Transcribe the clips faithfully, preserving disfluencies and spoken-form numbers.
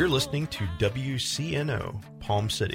You're listening to W C N O, Palm City.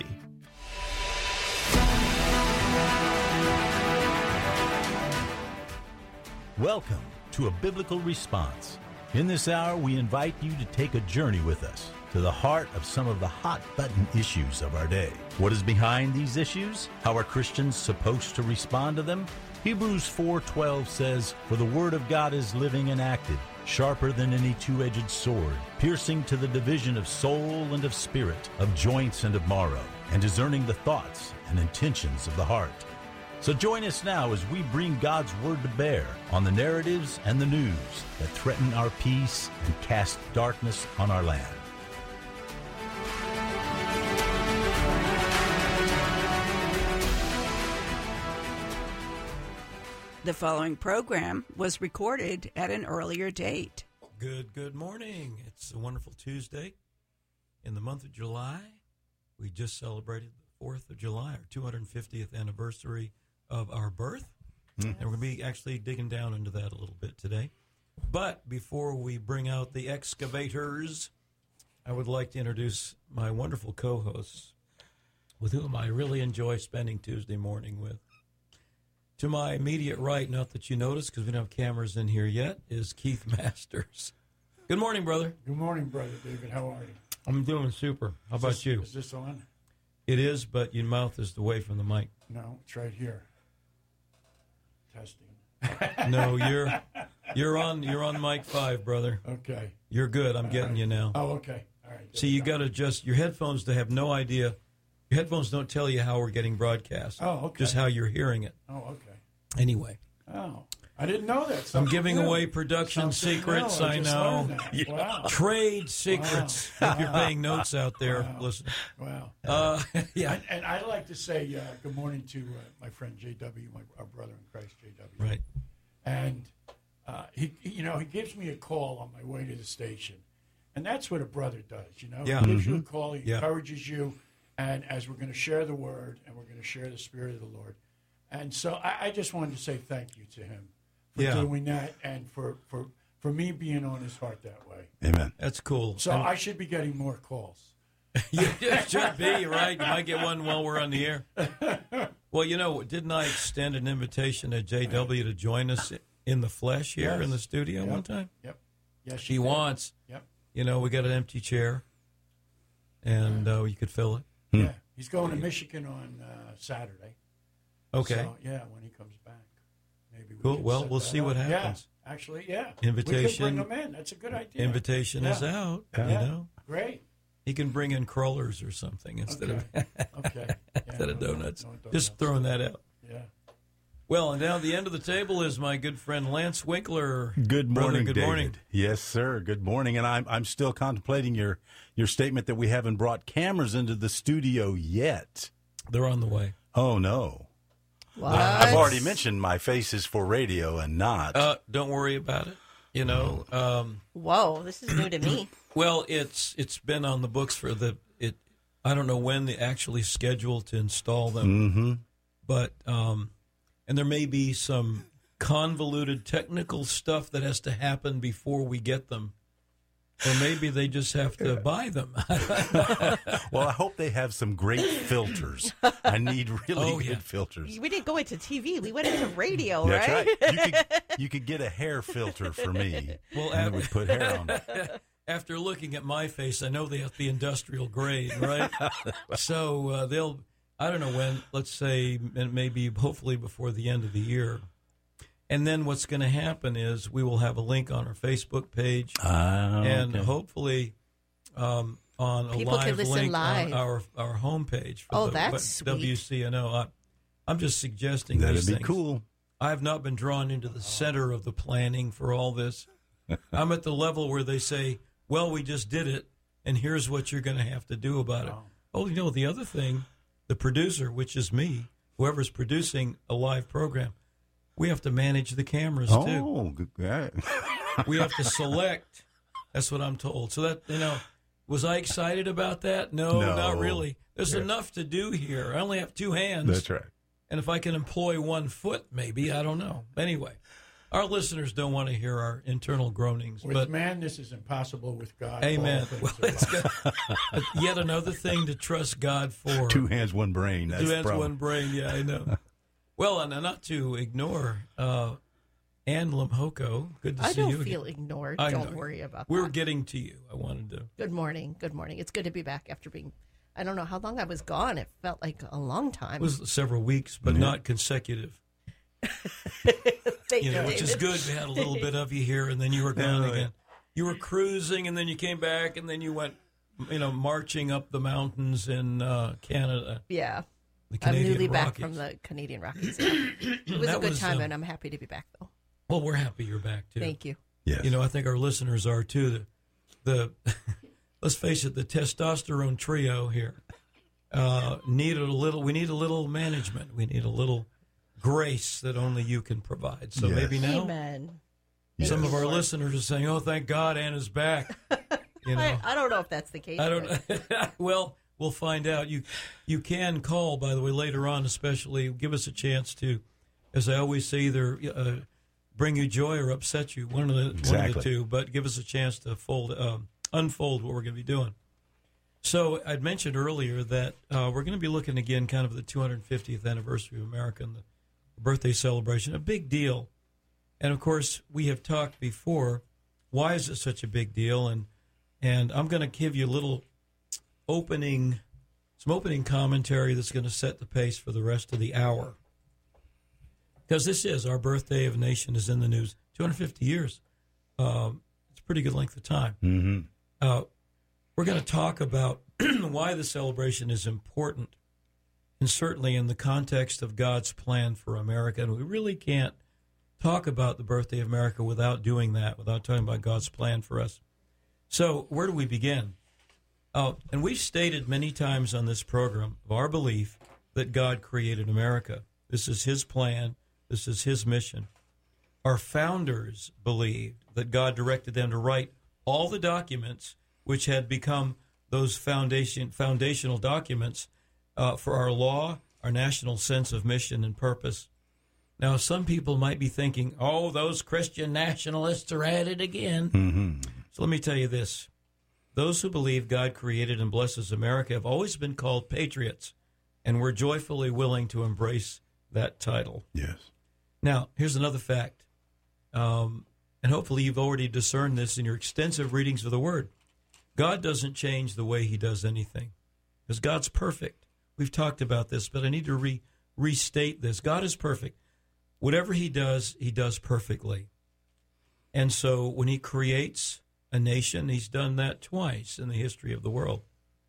Welcome to A Biblical Response. In this hour, we invite you to take a journey with us to the heart of some of the hot-button issues of our day. What is behind these issues? How are Christians supposed to respond to them? Hebrews four twelve says, "For the word of God is living and active, sharper than any two-edged sword, piercing to the division of soul and of spirit, of joints and of marrow, and discerning the thoughts and intentions of the heart." So join us now as we bring God's word to bear on the narratives and the news that threaten our peace and cast darkness on our land. The following program was recorded at an earlier date. Good, good morning. It's a wonderful Tuesday in the month of July. We just celebrated the fourth of July, our two hundred fiftieth anniversary of our birth. Mm. And we're going to be actually digging down into that a little bit today. But before we bring out the excavators, I would like to introduce my wonderful co-hosts with whom I really enjoy spending Tuesday morning with. To my immediate right, not that you notice because we don't have cameras in here yet, is Keith Masters. Good morning, brother. Good morning, Brother David. How are you? I'm doing super. How Is about this, you? Is this on? It is, but your mouth is away from the mic. No, it's right here. Testing. No, you're you're on you're on mic five, brother. Okay. You're good. I'm All getting right. you now. Oh, okay. All right. See, you got to adjust your headphones to have no idea. Your headphones don't tell you how we're getting broadcast. Oh, okay. Just how you're hearing it. Oh, okay. Anyway. Oh, I didn't know that. I'm Something giving new. away production Something secrets, new. I just know. learned that. Wow. Trade secrets. Wow. If you're paying notes out there, Wow. listen. Wow. Uh, yeah. And, and I'd like to say uh, good morning to uh, my friend J W, my our brother in Christ, J W. Right. And uh, he, he- you know, he gives me a call on my way to the station, and that's what a brother does. You know, Yeah. he gives Mhm. you a call, he Yeah. encourages you, and as we're going to share the word and we're going to share the Spirit of the Lord, and so I, I just wanted to say thank you to him for Yeah. doing that and for for for me being on his heart that way. Amen. That's cool. So And- I should be getting more calls. You should be, you're right. You might get one while we're on the air. Well, you know, didn't I extend an invitation to J W to join us in the flesh here Yes. in the studio Yep. one time? Yep. Yes, She you did. wants. Yep. You know, we got an empty chair, and uh, you could fill it. Yeah. He's going to Michigan on uh, Saturday. Okay. So, yeah, when he comes back. Maybe we Cool. can Well, set we'll that see what up. happens. Yeah, actually, yeah. Invitation- We could bring him in. That's a good idea. Invitation is Yeah. out. Yeah. You know, Great. he can bring in crullers or something instead Okay. of Okay. Yeah, instead of no, no, donuts. no donuts. Just throwing that out. Yeah. Well, and now the end of the table is my good friend Lance Winkler. Good Brother, morning, good David. morning. Yes, sir. Good morning. And I'm I'm still contemplating your your statement that we haven't brought cameras into the studio yet. They're on the way. Oh no. What? I've already mentioned my face is for radio and not. Uh, don't worry about it. You know, um, Whoa, this is new to me. well, it's it's been on the books for the it. I don't know when they actually scheduled to install them, mm-hmm. but um, and there may be some convoluted technical stuff that has to happen before we get them, or maybe they just have to buy them. Well, I hope they have some great filters. I need really Oh, good yeah. filters. We didn't go into T V. We went into radio, That's right? right. You could you could get a hair filter for me. Well, and then we put hair on it. After looking at my face, I know they have to be industrial grade, right? So uh, they'll, I don't know when, let's say maybe hopefully before the end of the year. And then what's going to happen is we will have a link on our Facebook page Ah, and okay. hopefully um, on a People can live listen link live. on our, our homepage for Oh, the that's sweet. W C N O. I, I'm just suggesting That'd these be things. cool. I have not been drawn into the center of the planning for all this. I'm at the level where they say, well, we just did it, and here's what you're going to have to do about it. Oh, you know, the other thing, the producer, which is me, whoever's producing a live program, we have to manage the cameras, too. Oh, good. Yeah. We have to select. That's what I'm told. So that, you know, was I excited about that? No, No. not really. There's Yeah. enough to do here. I only have two hands. That's right. And if I can employ one foot, maybe, I don't know. Anyway, Our listeners don't want to hear our internal groanings. With but man, this is impossible. With God, amen. all things Well, are it's possible. good. Yet another thing to trust God for. Two hands, one brain. That's Two the hands, problem. one brain. Yeah, I know. Well, and not to ignore uh, Ann Lemhoko. Good to I see don't you feel again. ignored. I Don't know. worry about We're that. getting to you. I wanted to. Good morning. Good morning. It's good to be back after being, I don't know how long I was gone. It felt like a long time. It was several weeks, but Yeah. not consecutive. Thank You know, you, which is David. good. We had a little bit of you here, and then you were gone Yeah, again. You were cruising, and then you came back, and then you went, you know, marching up the mountains in uh, Canada. Yeah. The I'm Canadian newly back Rockies. from the Canadian Rockies. Yeah. It was That a good was, time, um, and I'm happy to be back, though. Well, we're happy you're back too. Thank you. Yes. You know, I think our listeners are too. The, the let's face it, the testosterone trio here uh, needed a little. We need a little management. We need a little grace that only you can provide. So Yes. maybe now Amen. some Yes. of our listeners are saying, "Oh, thank God, Anna's back." You know, I, I don't know if that's the case. I don't but- know. Well, we'll find out. You you can call, by the way, later on, especially give us a chance to, as I always say, either uh, bring you joy or upset you, one of the one of the Exactly. two. But give us a chance to fold um, unfold what we're going to be doing. So I'd mentioned earlier that uh, we're going to be looking again, kind of the two hundred fiftieth anniversary of America and the birthday celebration, a big deal. And of course, we have talked before. Why is it such a big deal? And and I'm going to give you a little opening, some opening commentary that's going to set the pace for the rest of the hour. Because this is our birthday of a nation is in the news. two hundred fifty years. Um, it's a pretty good length of time. Mm-hmm. Uh, we're going to talk about why the celebration is important, and certainly in the context of God's plan for America. And we really can't talk about the birthday of America without doing that, without talking about God's plan for us. So where do we begin? Uh, and we've stated many times on this program of our belief that God created America. This is his plan. This is his mission. Our founders believed that God directed them to write all the documents which had become those foundation foundational documents uh, for our law, our national sense of mission and purpose. Now, some people might be thinking, oh, those Christian nationalists are at it again. Mm-hmm. So let me tell you this. Those who believe God created and blesses America have always been called patriots, and we're joyfully willing to embrace that title. Yes. Now, here's another fact, um, and hopefully you've already discerned this in your extensive readings of the Word. God doesn't change the way he does anything, because God's perfect. We've talked about this, but I need to re- restate this. God is perfect. Whatever he does, he does perfectly. And so when he creates a nation, he's done that twice in the history of the world.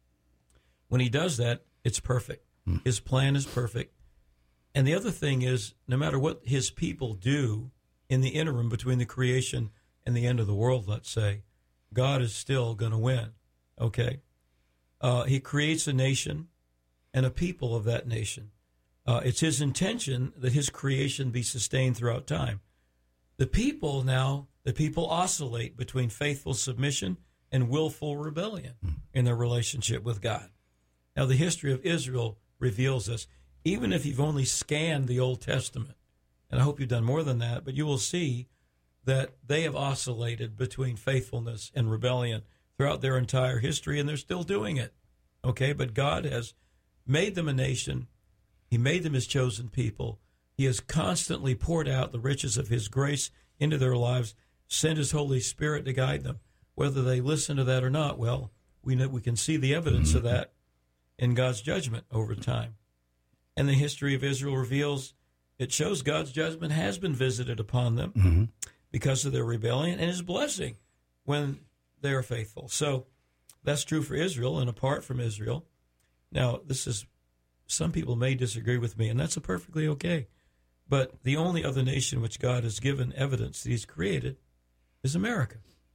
When he does that, it's perfect. Mm. His plan is perfect. And the other thing is, no matter what his people do in the interim between the creation and the end of the world, let's say, God is still going to win. Okay? Uh, he creates a nation and a people of that nation. Uh, it's his intention that his creation be sustained throughout time. The people now, the people oscillate between faithful submission and willful rebellion in their relationship with God. Now, the history of Israel reveals this. Even if you've only scanned the Old Testament, and I hope you've done more than that, but you will see that they have oscillated between faithfulness and rebellion throughout their entire history, and they're still doing it. Okay, but God has made them a nation. He made them his chosen people. He has constantly poured out the riches of his grace into their lives, sent his Holy Spirit to guide them. Whether they listen to that or not, well, we know, we can see the evidence of that in God's judgment over time. And the history of Israel reveals, it shows God's judgment has been visited upon them Mm-hmm. because of their rebellion, and his blessing when they are faithful. So that's true for Israel and apart from Israel. Now, this is, some people may disagree with me, and that's perfectly okay. But the only other nation which God has given evidence that he's created is America.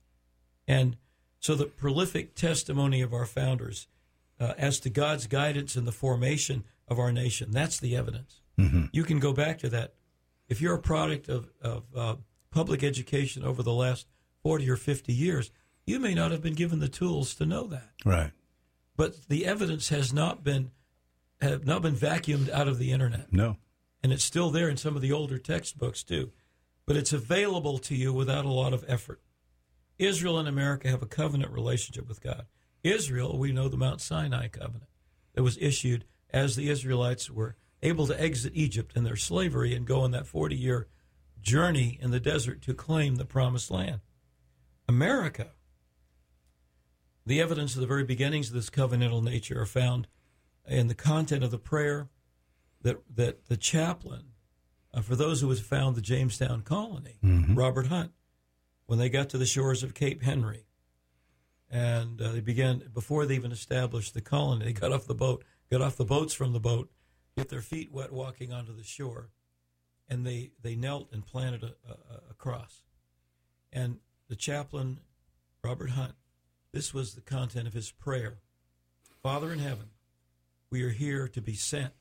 And so the prolific testimony of our founders uh, as to God's guidance in the formation of our nation, that's the evidence. Mm-hmm. You can go back to that. If you're a product of, of uh, public education over the last forty or fifty years, you may not have been given the tools to know that. Right. But the evidence has not been have not been vacuumed out of the internet. No. And it's still there in some of the older textbooks, too. but it's available to you without a lot of effort. Israel and America have a covenant relationship with God. Israel, we know the Mount Sinai covenant that was issued as the Israelites were able to exit Egypt and their slavery and go on that forty-year journey in the desert to claim the promised land. America, the evidence of the very beginnings of this covenantal nature are found in the content of the prayer that that the chaplain, uh, for those who had found the Jamestown colony, mm-hmm. Robert Hunt, when they got to the shores of Cape Henry, and uh, they began, before they even established the colony, they got off the boat, got off the boats from the boat, get their feet wet walking onto the shore, and they, they knelt and planted a, a, a cross. And the chaplain, Robert Hunt, this was the content of his prayer. Father in heaven, we are here to be sent.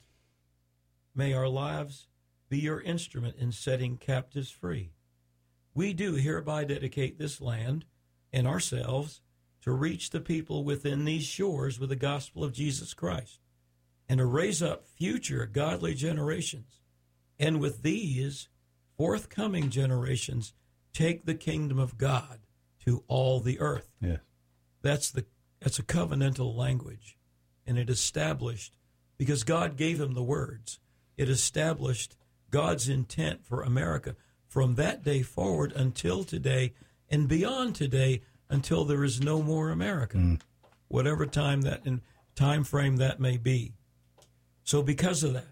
May our lives be your instrument in setting captives free. We do hereby dedicate this land and ourselves to reach the people within these shores with the gospel of Jesus Christ and to raise up future godly generations. And with these forthcoming generations, take the kingdom of God to all the earth. Yes. That's the that's a covenantal language, and it established, because God gave him the words, it established God's intent for America from that day forward until today and beyond today, until there is no more America, mm. whatever time that in time frame that may be. So because of that,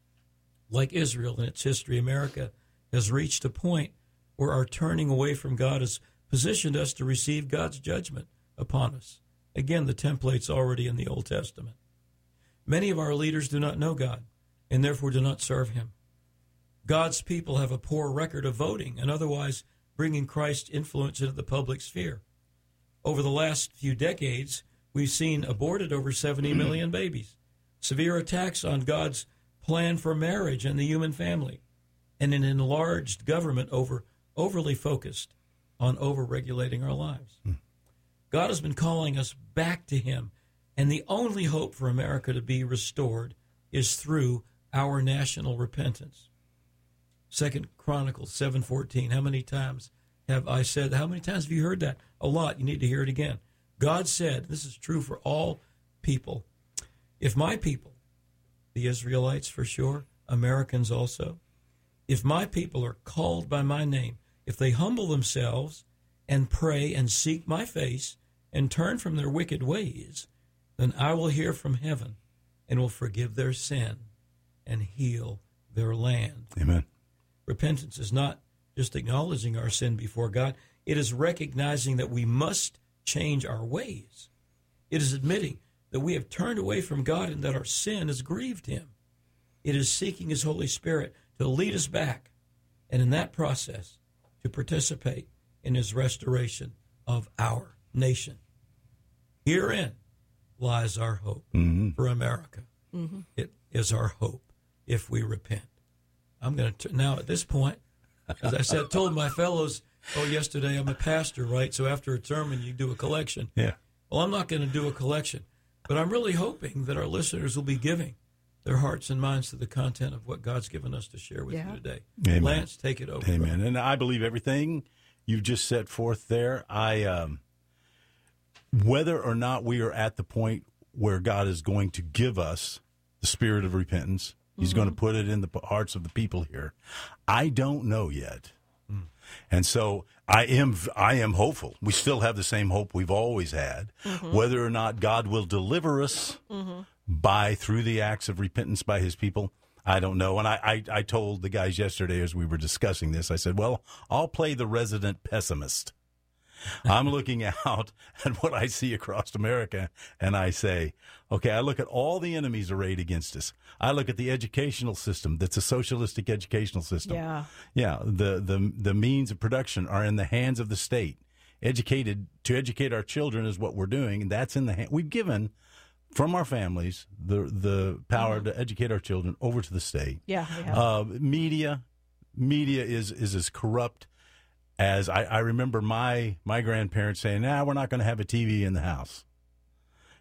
like Israel in its history, America has reached a point where our turning away from God has positioned us to receive God's judgment upon us. Again, the template's already in the Old Testament. Many of our leaders do not know God and therefore do not serve him. God's people have a poor record of voting and otherwise bringing Christ's influence into the public sphere. Over the last few decades, we've seen aborted over seventy million babies, severe attacks on God's plan for marriage and the human family, and an enlarged government over overly focused on over-regulating our lives. Hmm. God has been calling us back to him, and the only hope for America to be restored is through our national repentance. Second Chronicles seven fourteen. How many times have I said, how many times have you heard that? A lot. You need to hear it again. God said, this is true for all people, if my people, the Israelites for sure, Americans also, if my people are called by my name, if they humble themselves and pray and seek my face and turn from their wicked ways, then I will hear from heaven and will forgive their sin and heal their land. Amen. Repentance is not just acknowledging our sin before God. It is recognizing that we must change our ways. It is admitting that we have turned away from God and that our sin has grieved him. It is seeking his Holy Spirit to lead us back, and in that process, to participate in his restoration of our nation. Herein lies our hope mm-hmm. for America. Mm-hmm. It is our hope if we repent. I'm going to, now at this point, as I said, told my fellows, oh, yesterday I'm a pastor, right? So after a sermon, you do a collection. Yeah. Well, I'm not going to do a collection, but I'm really hoping that our listeners will be giving their hearts and minds to the content of what God's given us to share with yeah. you today. Amen. Lance, take it over. Amen. And I believe everything you've just set forth there. I, um, whether or not we are at the point where God is going to give us the spirit of repentance, he's mm-hmm. going to put it in the hearts of the people here, I don't know yet. Mm. And so I am I am hopeful. We still have the same hope we've always had. Mm-hmm. Whether or not God will deliver us mm-hmm. by through the acts of repentance by his people, I don't know. And I, I, I told the guys yesterday as we were discussing this, I said, well, I'll play the resident pessimist. I'm looking out at what I see across America, and I say, okay, I look at all the enemies arrayed against us. I look at the educational system that's a socialistic educational system. Yeah. Yeah, the, the, the means of production are in the hands of the state. Educated, to educate our children is what we're doing, and that's in the hand. We've given from our families the the power mm-hmm. to educate our children over to the state. Yeah, we have. Uh, media, media is, is as corrupt as I, I remember my, my grandparents saying, nah, we're not going to have a T V in the house.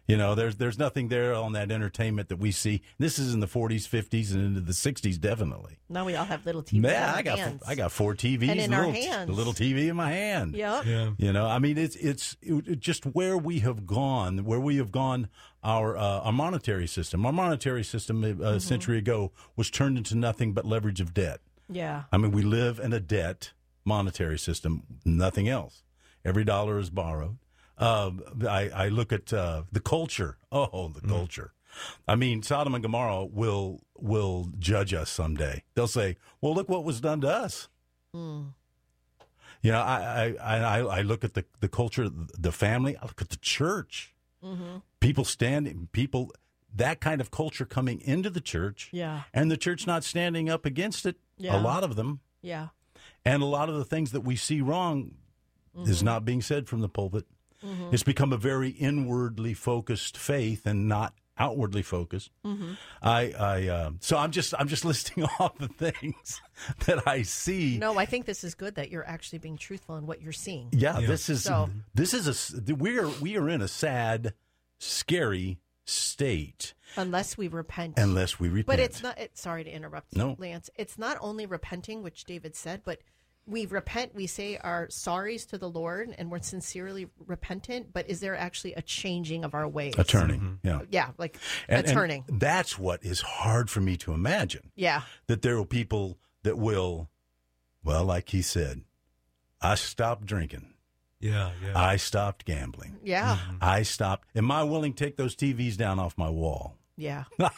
You know, there's there's nothing there on that entertainment that we see. This is in the forties, fifties, and into the sixties, definitely. Now we all have little T Vs. Yeah, in our I got hands. I got four T Vs, And in a our little, hands. a little T V in my hand. Yep. Yeah. You know, I mean, it's it's it, just where we have gone, where we have gone. Our uh, our monetary system, our monetary system a, a Mm-hmm. century ago was turned into nothing but leverage of debt. Yeah. I mean, we live in a debt monetary system, nothing else. Every dollar is borrowed. Uh, I, I look at uh, the culture. Oh, the mm. culture. I mean, Sodom and Gomorrah will will judge us someday. They'll say, "Well, look what was done to us." Mm. You know, I I, I I look at the the culture, the family. I look at the church. Mm-hmm. People standing, people, that kind of culture coming into the church, Yeah. and the church not standing up against it. Yeah. A lot of them, Yeah. and a lot of the things that we see wrong Mm-hmm. is not being said from the pulpit. Mm-hmm. It's become a very inwardly focused faith and not outwardly focused. Mm-hmm. I, I, uh, so I'm just, I'm just listing off the things that I see. No, I think this is good that you're actually being truthful in what you're seeing. Yeah, Yeah. this is, So- this is a, we are, we are in a sad, scary state Unless we repent. unless we repent. But it's not, it, sorry to interrupt, No. Lance. It's not only repenting, which David said, but we repent, we say our sorries to the Lord, and we're sincerely repentant, but is there actually a changing of our ways? a turning. Yeah. Yeah, like And, a and turning. that's what is hard for me to imagine. Yeah. That there are people that will, well, like he said, I stopped drinking. Yeah, yeah. I stopped gambling. Yeah. I stopped. Am I willing to take those T Vs down off my wall? Yeah. But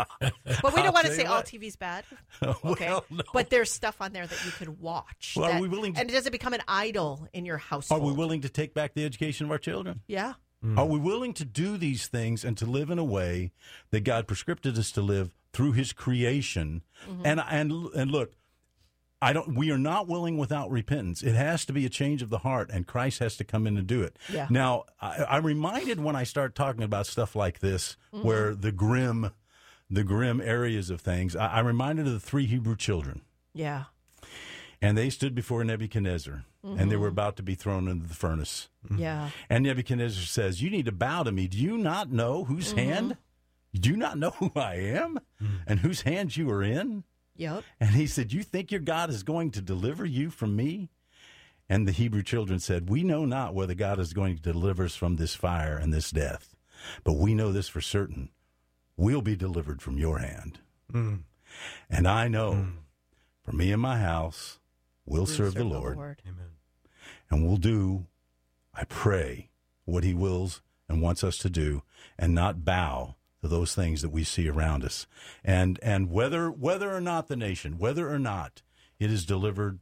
we don't want to tell say you all what. T V's bad. Well, Okay. no. But there's stuff on there that you could watch. Well, are that- we willing to- and does it become an idol in your Are household? we willing to take back the education of our children? Yeah. Are we willing to do these things and to live in a way that God prescripted us to live through His creation? Mm-hmm. And and and look, I don't. We are not willing without repentance. It has to be a change of the heart, and Christ has to come in and do it. Yeah. Now, I, I'm reminded when I start talking about stuff like this, Mm-hmm. where the grim, the grim areas of things. I, I'm reminded of the three Hebrew children. Yeah. And they stood before Nebuchadnezzar, and they were about to be thrown into the furnace. Yeah. And Nebuchadnezzar says, "You need to bow to me. Do you not know whose hand? Do you not know who I am and whose hands you are in?" Yep. And he said, "You think your God is going to deliver you from me?" And the Hebrew children said, "We know not whether God is going to deliver us from this fire and this death, but we know this for certain. We'll be delivered from your hand. Mm. And I know for me and my house, we'll We serve the Lord. Amen. And we'll do, I pray, what He wills and wants us to do, and not bow to those things that we see around us. And and whether whether or not the nation, whether or not it is delivered,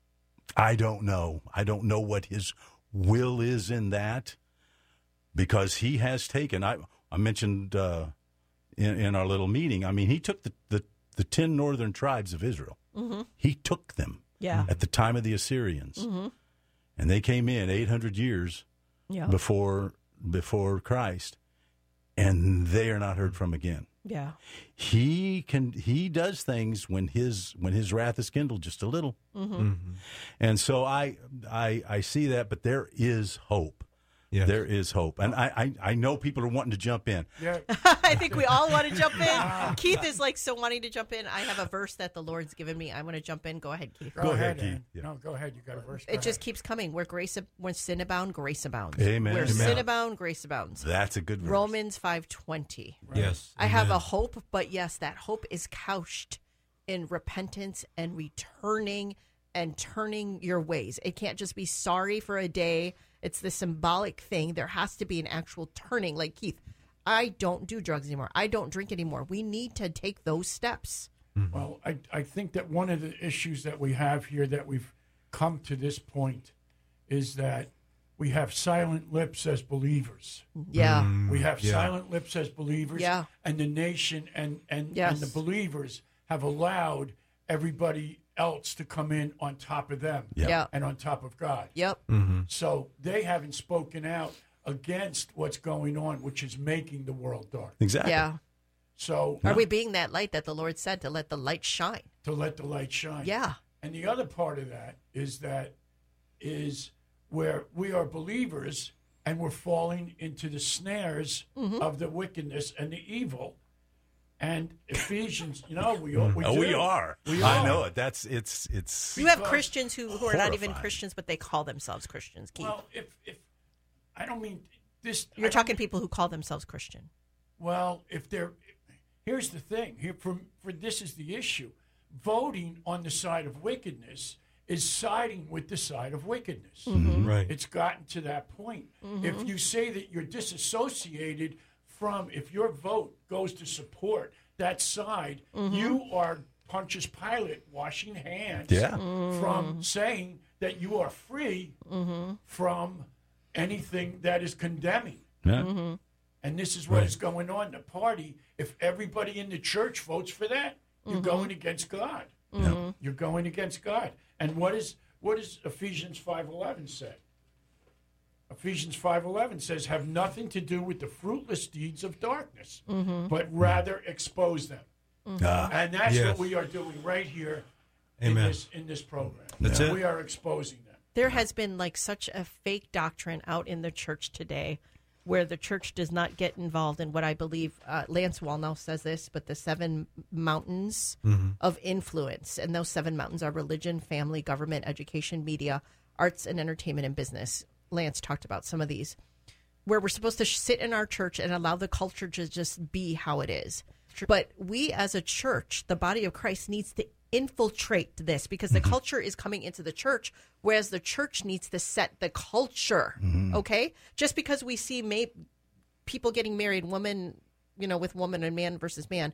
I don't know. I don't know what His will is in that, because He has taken. I I mentioned uh, in in our little meeting. I mean, He took the the, the ten northern tribes of Israel. Mm-hmm. He took them Yeah. at the time of the Assyrians. Mm-hmm. And they came in eight hundred years Yeah. before before Christ, and they are not heard from again. Yeah. He can he does things when his when his wrath is kindled just a little. Mm-hmm. Mm-hmm. And so I I I see that, but there is hope. Yes. There is hope. And I, I, I know people are wanting to jump in. Yeah. I think we all want to jump in. Keith is like so wanting to jump in. I have a verse that the Lord's given me. I want to jump in. Go ahead, Keith. Go, Go ahead, ahead, Keith. Ann. Yeah. No, go ahead. You got a verse. Go It just ahead. keeps coming. Where grace, when sin abound, grace abounds. Amen. Where Amen. sin abound, grace abounds. That's a good verse. Romans five twenty. Yes. I have a Amen. hope, but yes, that hope is couched in repentance and returning and turning your ways. It can't just be sorry for a day. It's the symbolic thing. There has to be an actual turning. Like Keith, I don't do drugs anymore. I don't drink anymore. We need to take those steps. Well, I, I think that one of the issues that we have here that we've come to this point is that we have silent lips as believers. Yeah. We have yeah. silent lips as believers. Yeah. And the nation and, and, Yes. and the believers have allowed everybody else to come in on top of them Yeah. Yeah. and on top of God. Yep. Mm-hmm. So they haven't spoken out against what's going on, which is making the world dark. Exactly. Yeah. So Are we being that light that the Lord said to let the light shine? to let the light shine. Yeah. And the other part of that is that is where we are believers and we're falling into the snares Mm-hmm. of the wickedness and the evil. And Ephesians, you know, we, we oh, do. we are. We I are. know it. That's it's it's. You have Because- Christians who, who are not even Horrifying. Christians, but they call themselves Christians. Keith. Well, if, if I don't mean this. I You're don't talking people who call themselves Christian. Well, if they're, here's the thing. Here, for for this is the issue. Voting on the side of wickedness is siding with the side of wickedness. Right. It's gotten to that point. If you say that you're disassociated from, if your vote goes to support that side, you are Pontius Pilate washing hands Yeah. from saying that you are free from anything that is condemning. Yeah. And this is what is going on. The party, if everybody in the church votes for that, you're going against God. You're going against God. And what is what does Ephesians five eleven say? Ephesians five eleven says, have nothing to do with the fruitless deeds of darkness, but rather expose them. Ah, And that's Yes. what we are doing right here in Amen. this in this program. That's it. We are exposing them. There has been like such a fake doctrine out in the church today where the church does not get involved in what I believe uh, Lance Wallnau says this, but the seven mountains of influence. And those seven mountains are religion, family, government, education, media, arts, and entertainment and business. Lance talked about some of these, where we're supposed to sh- sit in our church and allow the culture to just be how it is. But we as a church, the body of Christ, needs to infiltrate this because the culture is coming into the church, whereas the church needs to set the culture. Okay? Just because we see may- people getting married, woman, you know, with woman and man versus man,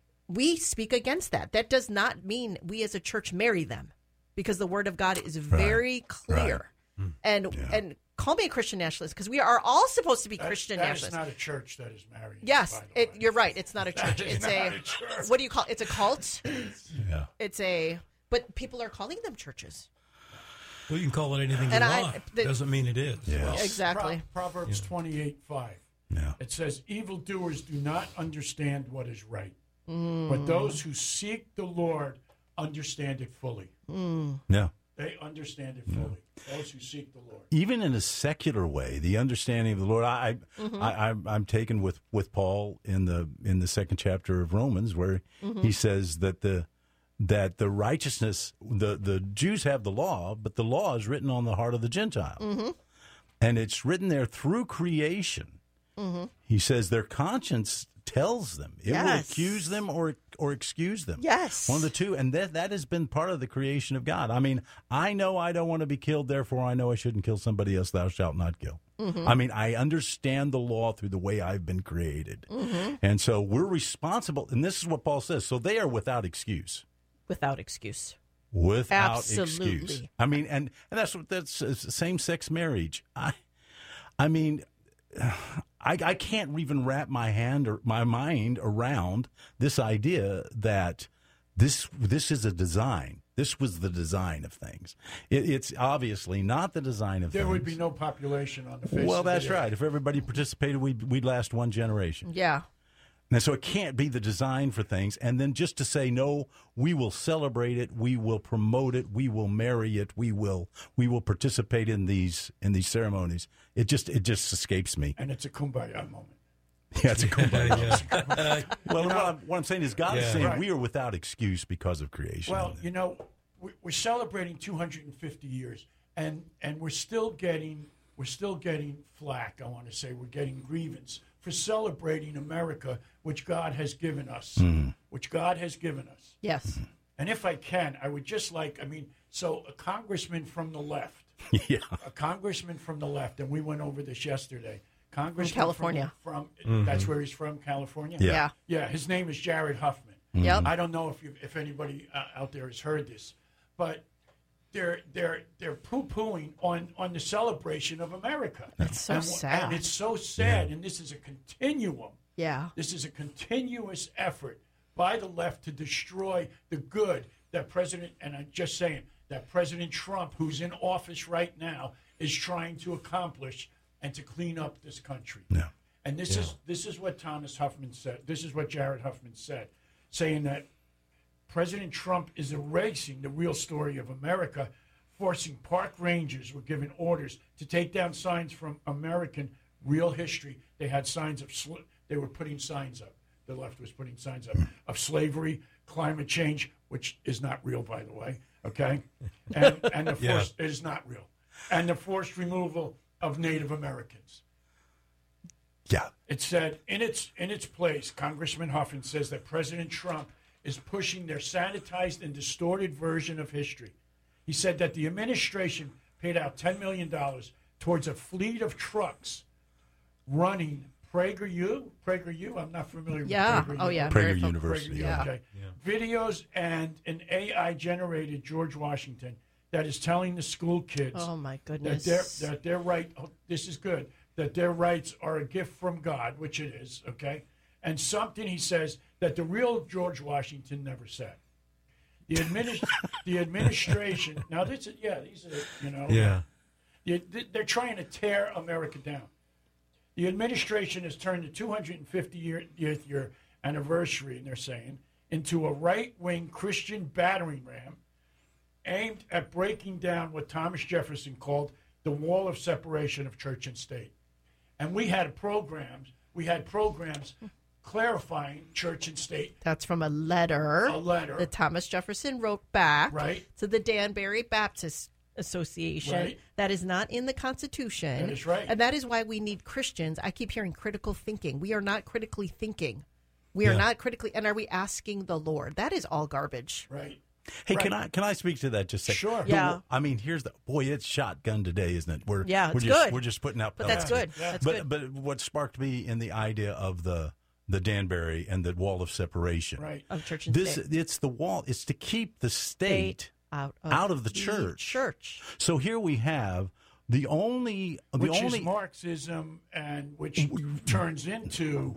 we speak against that. That does not mean we as a church marry them because the word of God is very clear. And and call me a Christian nationalist because we are all supposed to be That- Christian that is nationalists. not a church that is married. Yes, by the it, way. you're right. It's not a church. is It's not a, a church. what do you call it? It's a cult. yeah. It's a but people are calling them churches. Well, you can call it anything you And I- want. the- Doesn't mean it is. Yeah. Exactly. Pro- Proverbs twenty-eight five. Yeah. It says, evildoers do not understand what is right, Mm. but those who seek the Lord understand it fully. Yeah. They understand it fully. Those who seek the Lord. Even in a secular way, the understanding of the Lord. I, Mm-hmm. I, I, I'm taken with, with Paul in the in the second chapter of Romans, where Mm-hmm. he says that the that the righteousness, the the Jews have the law, but the law is written on the heart of the Gentile, Mm-hmm. and it's written there through creation. Mm-hmm. He says their conscience tells them it will Yes. accuse them or or excuse them. Yes. One of the two, and that that has been part of the creation of God. I mean, I know I don't want to be killed, therefore I know I shouldn't kill somebody else. Thou shalt not kill. Mm-hmm. I mean, I understand the law through the way I've been created, Mm-hmm. and so we're responsible. And this is what Paul says. So they are without excuse. Without excuse. Without Absolutely. excuse. I mean, and and that's what that's same sex marriage. I, I mean. I, I can't even wrap my hand or my mind around this idea that this this is a design. This was the design of things. It, it's obviously not the design of There things. would be no population on the face well, of the that's earth. right. If everybody participated, we'd, we'd last one generation. Yeah. And so it can't be the design for things. And then just to say, no, we will celebrate it, we will promote it, we will marry it, we will we will participate in these in these ceremonies. It just it just escapes me. And it's a kumbaya moment. Yeah, it's a kumbaya. Yeah. Well, what I'm, what I'm saying is God is Yeah. saying Right. we are without excuse because of creation. Well, you know, we- we're celebrating two hundred fifty years, and and we're still getting we're still getting flack. I want to say we're getting grievance for celebrating America, which God has given us, which God has given us. Yes. And if I can, I would just like, I mean, so a congressman from the left, yeah. a congressman from the left, and we went over this yesterday. Congressman California. From, from that's where he's from, California. Yeah. Yeah. Yeah, his name is Jared Huffman. Yep. I don't know if you, if anybody uh, out there has heard this, but they're they're they're poo pooing on on the celebration of America. It's so and, sad. and it's so sad. And this is a continuum. Yeah. This is a continuous effort by the left to destroy the good that President, and I'm just saying that President Trump, who's in office right now, is trying to accomplish and to clean up this country. Yeah. And this is this is what Thomas Huffman said. This is what Jared Huffman said, saying that President Trump is erasing the real story of America forcing park rangers were given orders to take down signs from American real history. They had signs of, sl- they were putting signs up. The left was putting signs up of slavery, climate change, which is not real, by the way, okay? And, and the forced, yeah. it is not real. And the forced removal of Native Americans. Yeah. It said, in its in its place, Congressman Huffin says that President Trump is pushing their sanitized and distorted version of history. He said that the administration paid out ten million dollars towards a fleet of trucks running PragerU. PragerU, I'm not familiar yeah. with PragerU. Oh, yeah. Prager Very University. PragerU, yeah. okay. Yeah. Videos and an A I-generated George Washington that is telling the school kids Oh, my that goodness. their, that their right, oh, this is good, that their rights are a gift from God, which it is, okay? And something he says that the real George Washington never said. The, administ- the administration, now this is, yeah, these are, you know, Yeah. the, they're trying to tear America down. The administration has turned the two hundred fiftieth year anniversary, and they're saying, into a right-wing Christian battering ram aimed at breaking down what Thomas Jefferson called the wall of separation of church and state. And we had programs, we had programs clarifying church and state. That's from a letter, A letter. that Thomas Jefferson wrote back Right. to the Danbury Baptist Association. Right. That is not in the Constitution. That is right. And that is why we need Christians. I keep hearing critical thinking. We are not critically thinking. We are Yeah. not critically, and are we asking the Lord? That is all garbage. Right. Hey, Right. can I can I speak to that just a second? Sure. The- Yeah. I mean, here's the boy. It's shotgun today, isn't it? We're Yeah, we're it's just good. we're just putting out. But that's pellets. good. Yeah. That's but good. but what sparked me in the idea of the the Danbury and the wall of separation. Right. Of church and This state. it's the wall. It's to keep the state, out of, out of the church. church. So here we have the only the Which only is Marxism, and which turns into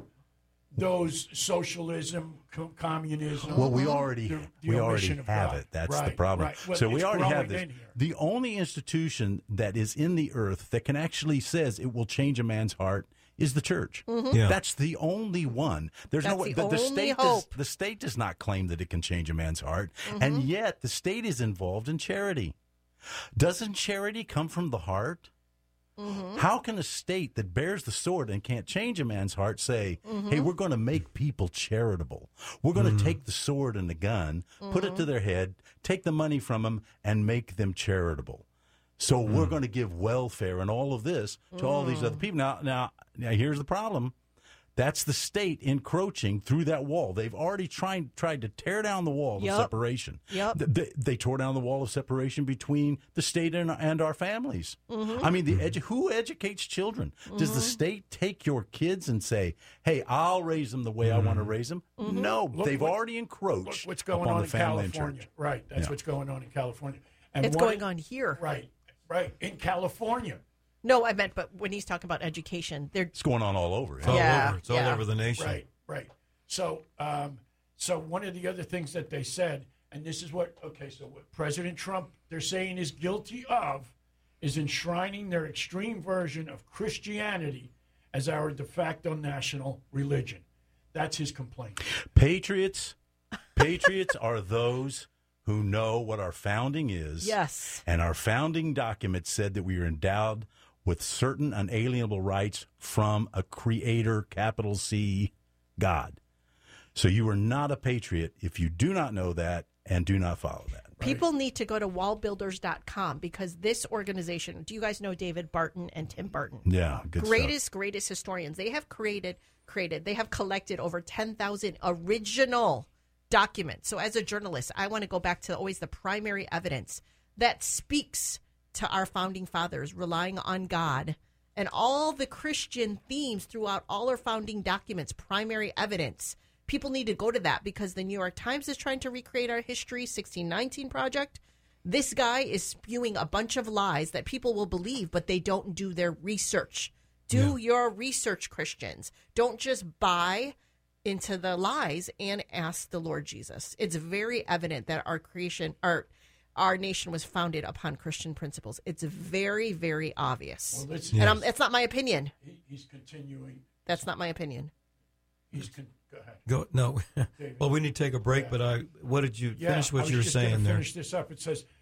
those socialism, co- communism. Well, we already the- the we already omission of have God. it. That's the Right, problem. right. Well, so we it's already have growing this. in here. The only institution that is in the earth that can actually says it will change a man's heart is the church. Yeah. That's the only one. There's That's no way the the, only state does, hope. the state does not claim that it can change a man's heart, Mm-hmm. and yet the state is involved in charity. Doesn't charity come from the heart? Mm-hmm. How can a state that bears the sword and can't change a man's heart say, Mm-hmm. hey, we're going to make people charitable? We're going to take the sword and the gun, put Mm-hmm. it to their head, take the money from them, and make them charitable. So we're going to give welfare and all of this to all these Mm. other people. Now, now, now, here's the problem. That's the state encroaching through that wall. They've already tried tried to tear down the wall Yep. of separation. Yep. Th- They, they tore down the wall of separation between the state and, and our families. Mm-hmm. I mean, the edu- who educates children? Does the state take your kids and say, "Hey, I'll raise them the way I want to raise them"? Mm-hmm. No, Look they've what- already Look encroached what's going upon on the in family and California. church. Right. That's Yeah. what's going on in California. And It's one- going on here. Right. Right. In California. No, I meant, but when he's talking about education, they're It's going on all over. It's all Yeah, over. It's all yeah. over the nation. Right, right. So, um, so one of the other things that they said, and this is what, okay, so what President Trump, they're saying is guilty of, is enshrining their extreme version of Christianity as our de facto national religion. That's his complaint. Patriots, patriots are those who know what our founding is. yes. And our founding document said that we are endowed with certain unalienable rights from a creator, capital C, God. So you are not a patriot if you do not know that and do not follow that. People need to go to wall builders dot com because this organization, do you guys know David Barton and Tim Barton? Yeah, good greatest, greatest historians. They have created, created, they have collected over ten thousand original documents. So as a journalist, I want to go back to always the primary evidence that speaks to our founding fathers, relying on God and all the Christian themes throughout all our founding documents, primary evidence. People need to go to that because the New York Times is trying to recreate our history sixteen nineteen project. This guy is spewing a bunch of lies that people will believe, but they don't do their research. Do your research, Christians. Don't just buy into the lies and ask the Lord Jesus. It's very evident that our creation, our our nation was founded upon Christian principles. It's very, very obvious. Well, let's, And um, it's not my opinion. he, he's continuing. That's not my opinion. He's con- go ahead. Go no. David. Well, we need to take a break. Yeah. But I, what did you Yeah, finish? I What was you were just gonna saying there? Finish this up. It says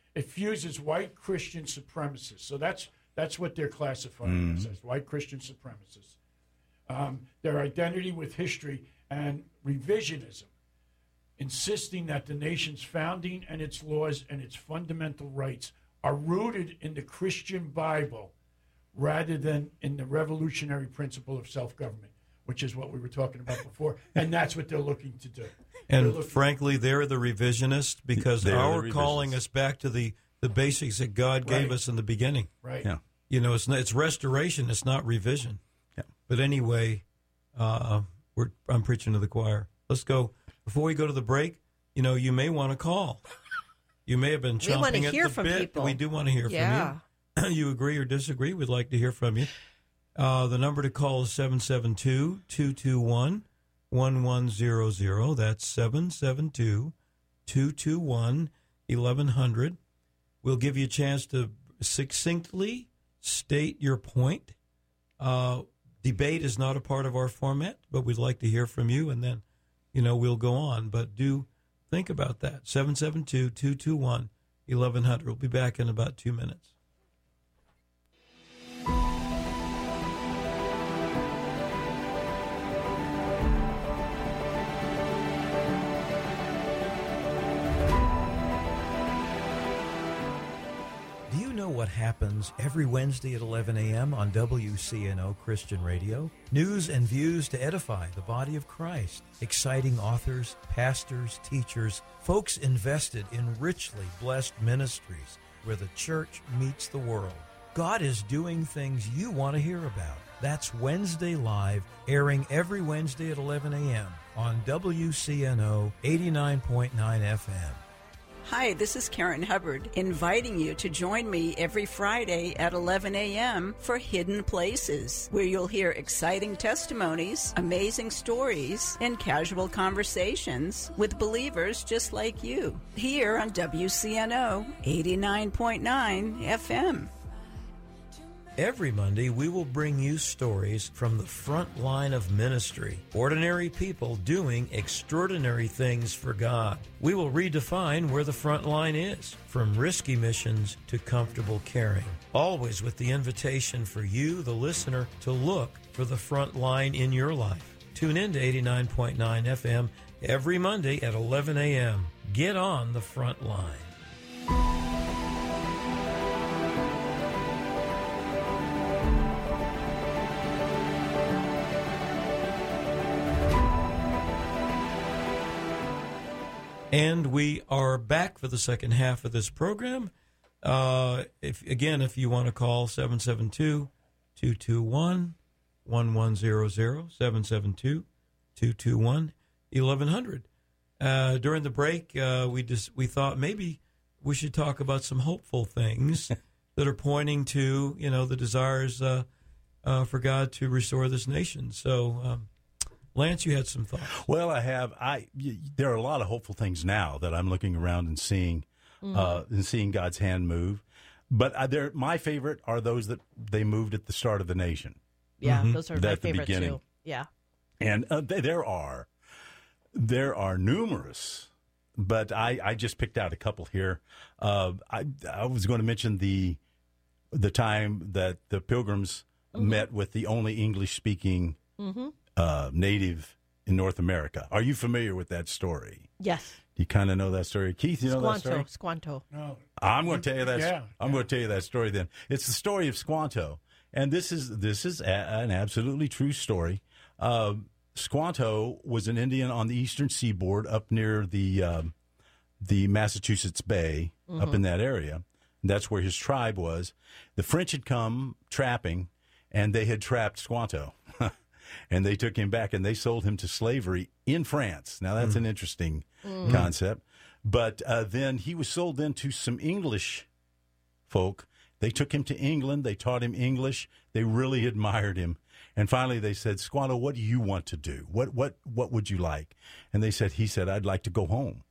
it fuses white Christian supremacists. So that's that's what they're classifying us as, white Christian supremacists. Um, their identity with history and revisionism, insisting that the nation's founding and its laws and its fundamental rights are rooted in the Christian Bible rather than in the revolutionary principle of self-government, which is what we were talking about before, and that's what they're looking to do. And looking frankly, they're the revisionists because They're our the calling revisionists. us back to the, the basics that God gave Right. us in the beginning. Right. Yeah. You know, it's not, it's restoration, it's not revision. Yeah. But anyway, uh, we're I'm preaching to the choir. Let's go. Before we go to the break, you know, you may want to call. You may have been We wanna chomping at hear the from bit. people. We do want to hear Yeah. from you. You agree or disagree? We'd like to hear from you. Uh, the number to call is seven seven two, two two one, one one zero zero. That's seven seven two, two two one, eleven hundred. We'll give you a chance to succinctly state your point. Uh, debate is not a part of our format, but we'd like to hear from you, and then, you know, we'll go on. But do think about that. seven seven two, two two one, eleven hundred. We'll be back in about two minutes. Do you know what happens every Wednesday at eleven a.m. on W C N O Christian Radio? News and views to edify the body of Christ. Exciting authors, pastors, teachers, folks invested in richly blessed ministries where the church meets the world. God is doing things you want to hear about. That's Wednesday Live, airing every Wednesday at eleven a.m. on W C N O eighty-nine point nine F M. Hi, this is Karen Hubbard, inviting you to join me every Friday at eleven a.m. for Hidden Places, where you'll hear exciting testimonies, amazing stories, and casual conversations with believers just like you, here on W C N O eighty-nine point nine F M. Every Monday, we will bring you stories from the front line of ministry. Ordinary people doing extraordinary things for God. We will redefine where the front line is, from risky missions to comfortable caring. Always with the invitation for you, the listener, to look for the front line in your life. Tune in to eighty-nine point nine F M every Monday at eleven a.m. Get on the front line. And we are back for the second half of this program. Uh, if again, if you want to call seven seven two, two two one, one one zero zero, seven seven two, two two one, eleven hundred. Uh, during the break, uh, we just we thought maybe we should talk about some hopeful things that are pointing to, you know, the desires uh, uh, for God to restore this nation. So, um, Lance, you had some thoughts. Well, I have. I y- there are a lot of hopeful things now that I'm looking around and seeing, mm-hmm. uh, and seeing God's hand move. But uh, they're, my favorite are those that they moved at the start of the nation. Yeah, Mm-hmm. those are At my the favorite beginning. too. Yeah. And uh, th- there are, there are numerous, but I, I just picked out a couple here. Uh, I I was going to mention the the time that the Pilgrims mm-hmm. met with the only English speaking mm-hmm. uh, native in North America. Are you familiar with that story? Yes. Do you kind of know that story, Keith? You know that story? Squanto. Squanto. No. I'm going to tell you that. Yeah, I'm yeah. going to tell you that story. Then it's the story of Squanto, and this is this is a, an absolutely true story. Uh, Squanto was an Indian on the eastern seaboard, up near the um, the Massachusetts Bay, mm-hmm. up in that area. That's where his tribe was. The French had come trapping, and they had trapped Squanto, and they took him back, and they sold him to slavery in France. Now that's mm. an interesting mm. concept. But uh, then he was sold then to some English folk. They took him to England. They taught him English. They really admired him. And finally they said, Squanto, what do you want to do? What what what would you like? And they said, he said, I'd like to go home.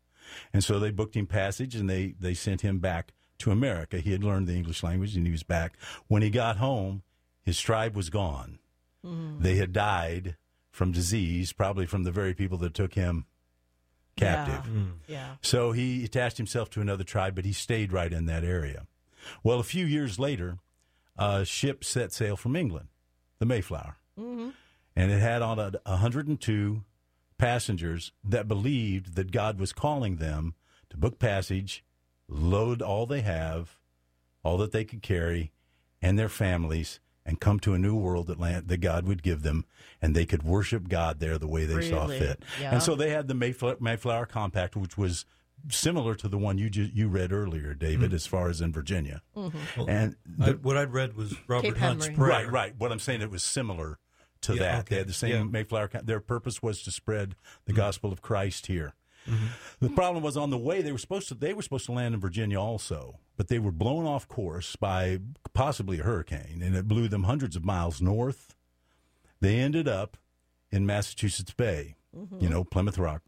And so they booked him passage, and they, they sent him back to America. He had learned the English language, and he was back. When he got home, his tribe was gone. Mm. They had died from disease, probably from the very people that took him captive. Yeah. Mm. Yeah. So he attached himself to another tribe, but he stayed right in that area. Well, a few years later, a ship set sail from England, the Mayflower. Mm-hmm. And it had on it one hundred two passengers that believed that God was calling them to book passage, load all they have, all that they could carry, and their families, and come to a new world that, land, that God would give them, and they could worship God there the way they really? saw fit. Yeah. And so they had the Mayflower, Mayflower Compact, which was similar to the one you ju- you read earlier, David, mm-hmm. as far as in Virginia. Mm-hmm. Well, and the, I, what I'd read was Robert Cape Hunt's Henry. prayer. Right, right. What I'm saying, it was similar to Yeah, that. okay. They had the same Yeah. Mayflower. Their purpose was to spread the Mm-hmm. gospel of Christ here. Mm-hmm. The problem was on the way they were supposed to they were supposed to land in Virginia also, but they were blown off course by possibly a hurricane, and it blew them hundreds of miles north. They ended up in Massachusetts Bay, mm-hmm. you know, Plymouth Rock,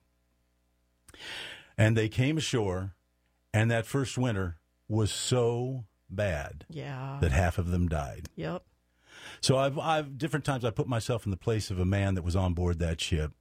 and they came ashore, and that first winter was so bad Yeah. that half of them died. Yep. So I've, I've different times I put myself in the place of a man that was on board that ship.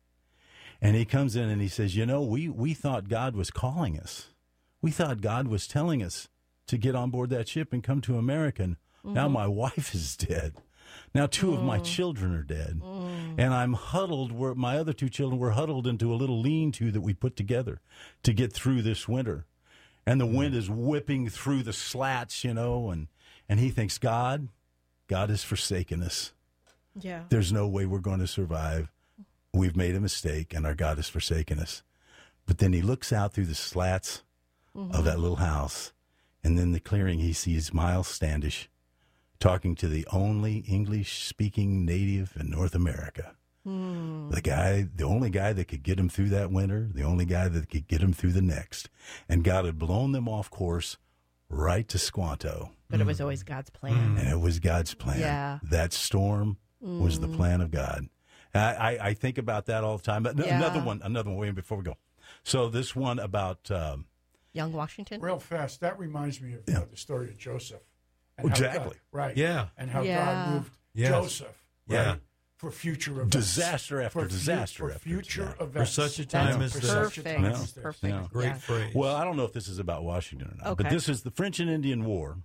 And he comes in and he says, you know, we, we thought God was calling us. We thought God was telling us to get on board that ship and come to America. And mm-hmm. now my wife is dead. Now two mm. of my children are dead. Mm. And I'm huddled where my other two children were huddled into a little lean-to that we put together to get through this winter. And the wind is whipping through the slats, you know, and, and he thinks, God, God has forsaken us. Yeah. There's no way we're going to survive. We've made a mistake, and our God has forsaken us. But then he looks out through the slats mm-hmm. of that little house, and then the clearing, he sees Miles Standish talking to the only English-speaking native in North America. Mm. The guy, the only guy that could get him through that winter, the only guy that could get him through the next. And God had blown them off course right to Squanto. But mm. it was always God's plan. And it was God's plan. Yeah. That storm mm. was the plan of God. I, I, I think about that all the time. But yeah. another one, another one, wait before we go. So this one about um, young Washington. Real fast, that reminds me of yeah. uh, the story of Joseph. And exactly. God, right. Yeah. And how yeah. God moved yes. Joseph. Right, yeah. For future events. Disaster after for disaster fu- for after future disaster. events. For such a time That's as perfect. this. Yeah. Perfect. Yeah. Great Yeah. phrase. Well, I don't know if this is about Washington or not, Okay. but this is the French and Indian War.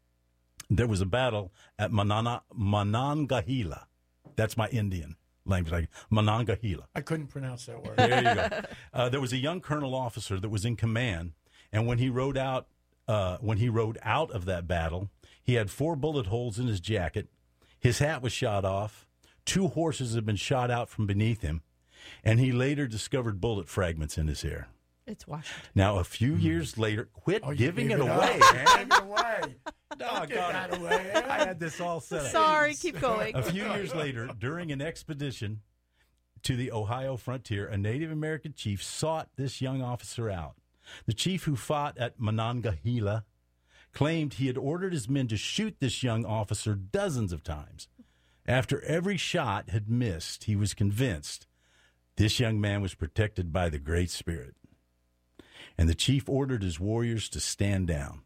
There was a battle at Manana, Monongahela. That's my Indian language, like Monongahela. I couldn't pronounce that word. There you go. Uh, there was a young colonel officer that was in command, and when he rode out, uh, when he rode out of that battle, he had four bullet holes in his jacket. His hat was shot off. Two horses had been shot out from beneath him, and he later discovered bullet fragments in his hair. It's Washington. Now, a few years later, quit Oh, you giving gave it, it away, up. man. Give it away. Don't give Doggone that it. away. I had this all set up. Sorry, keep going. A few years later, during an expedition to the Ohio frontier, a Native American chief sought this young officer out. The chief who fought at Monongahela claimed he had ordered his men to shoot this young officer dozens of times. After every shot had missed, he was convinced this young man was protected by the Great Spirit. And the chief ordered his warriors to stand down.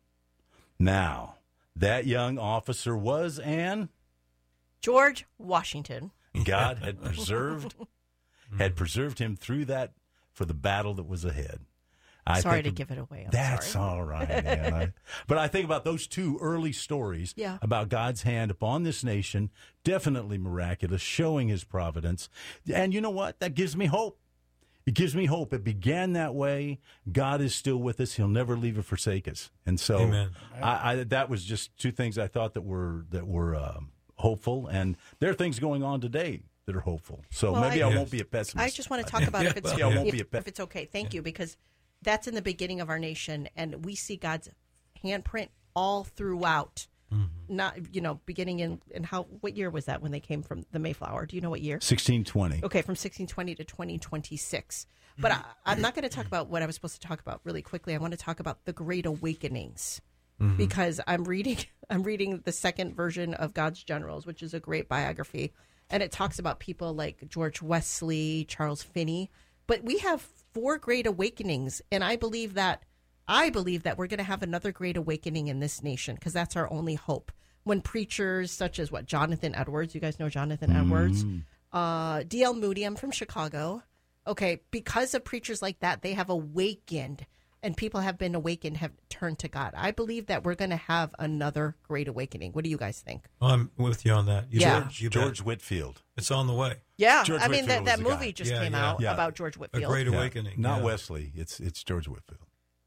Now, that young officer was an George Washington. God had preserved had preserved him through that for the battle that was ahead. I Sorry think to give it away. I'm that's sorry. all right. Man. I, but I think about those two early stories Yeah. about God's hand upon this nation, definitely miraculous, showing his providence. And you know what? That gives me hope. It gives me hope. It began that way. God is still with us. He'll never leave or forsake us. And so Amen. I, I, that was just two things I thought that were that were um, hopeful. And there are things going on today that are hopeful. So Well, maybe I- I, Yes. won't be a pessimist. I just want to talk about if it's Yeah, I won't if, be a pe- if it's okay. Thank you, because that's in the beginning of our nation, and we see God's handprint all throughout. Mm-hmm. Not, you know, beginning in and how what year was that when they came from the Mayflower? Do you know what year? sixteen twenty. Okay, from sixteen twenty to twenty twenty-six. But I, I'm not going to talk about what I was supposed to talk about really quickly. I want to talk about the Great Awakenings mm-hmm. because I'm reading I'm reading the second version of God's Generals, which is a great biography, and it talks about people like George Wesley, Charles Finney. But we have four Great Awakenings, and I believe that I believe that we're going to have another Great Awakening in this nation because that's our only hope. When preachers such as what Jonathan Edwards, you guys know Jonathan Mm-hmm. Edwards, uh, D L Moody, I'm from Chicago. Okay, because of preachers like that, they have awakened, and people have been awakened, have turned to God. I believe that we're going to have another great awakening. What do you guys think? I'm with you on that. You Yeah. bet. You bet. George Whitfield. It's on the way. Yeah, George I mean, Whitfield that, that was the movie guy. just Yeah, came yeah. out Yeah. about George A Whitfield. great Yeah. awakening. Not yeah. Wesley. It's it's George Whitfield.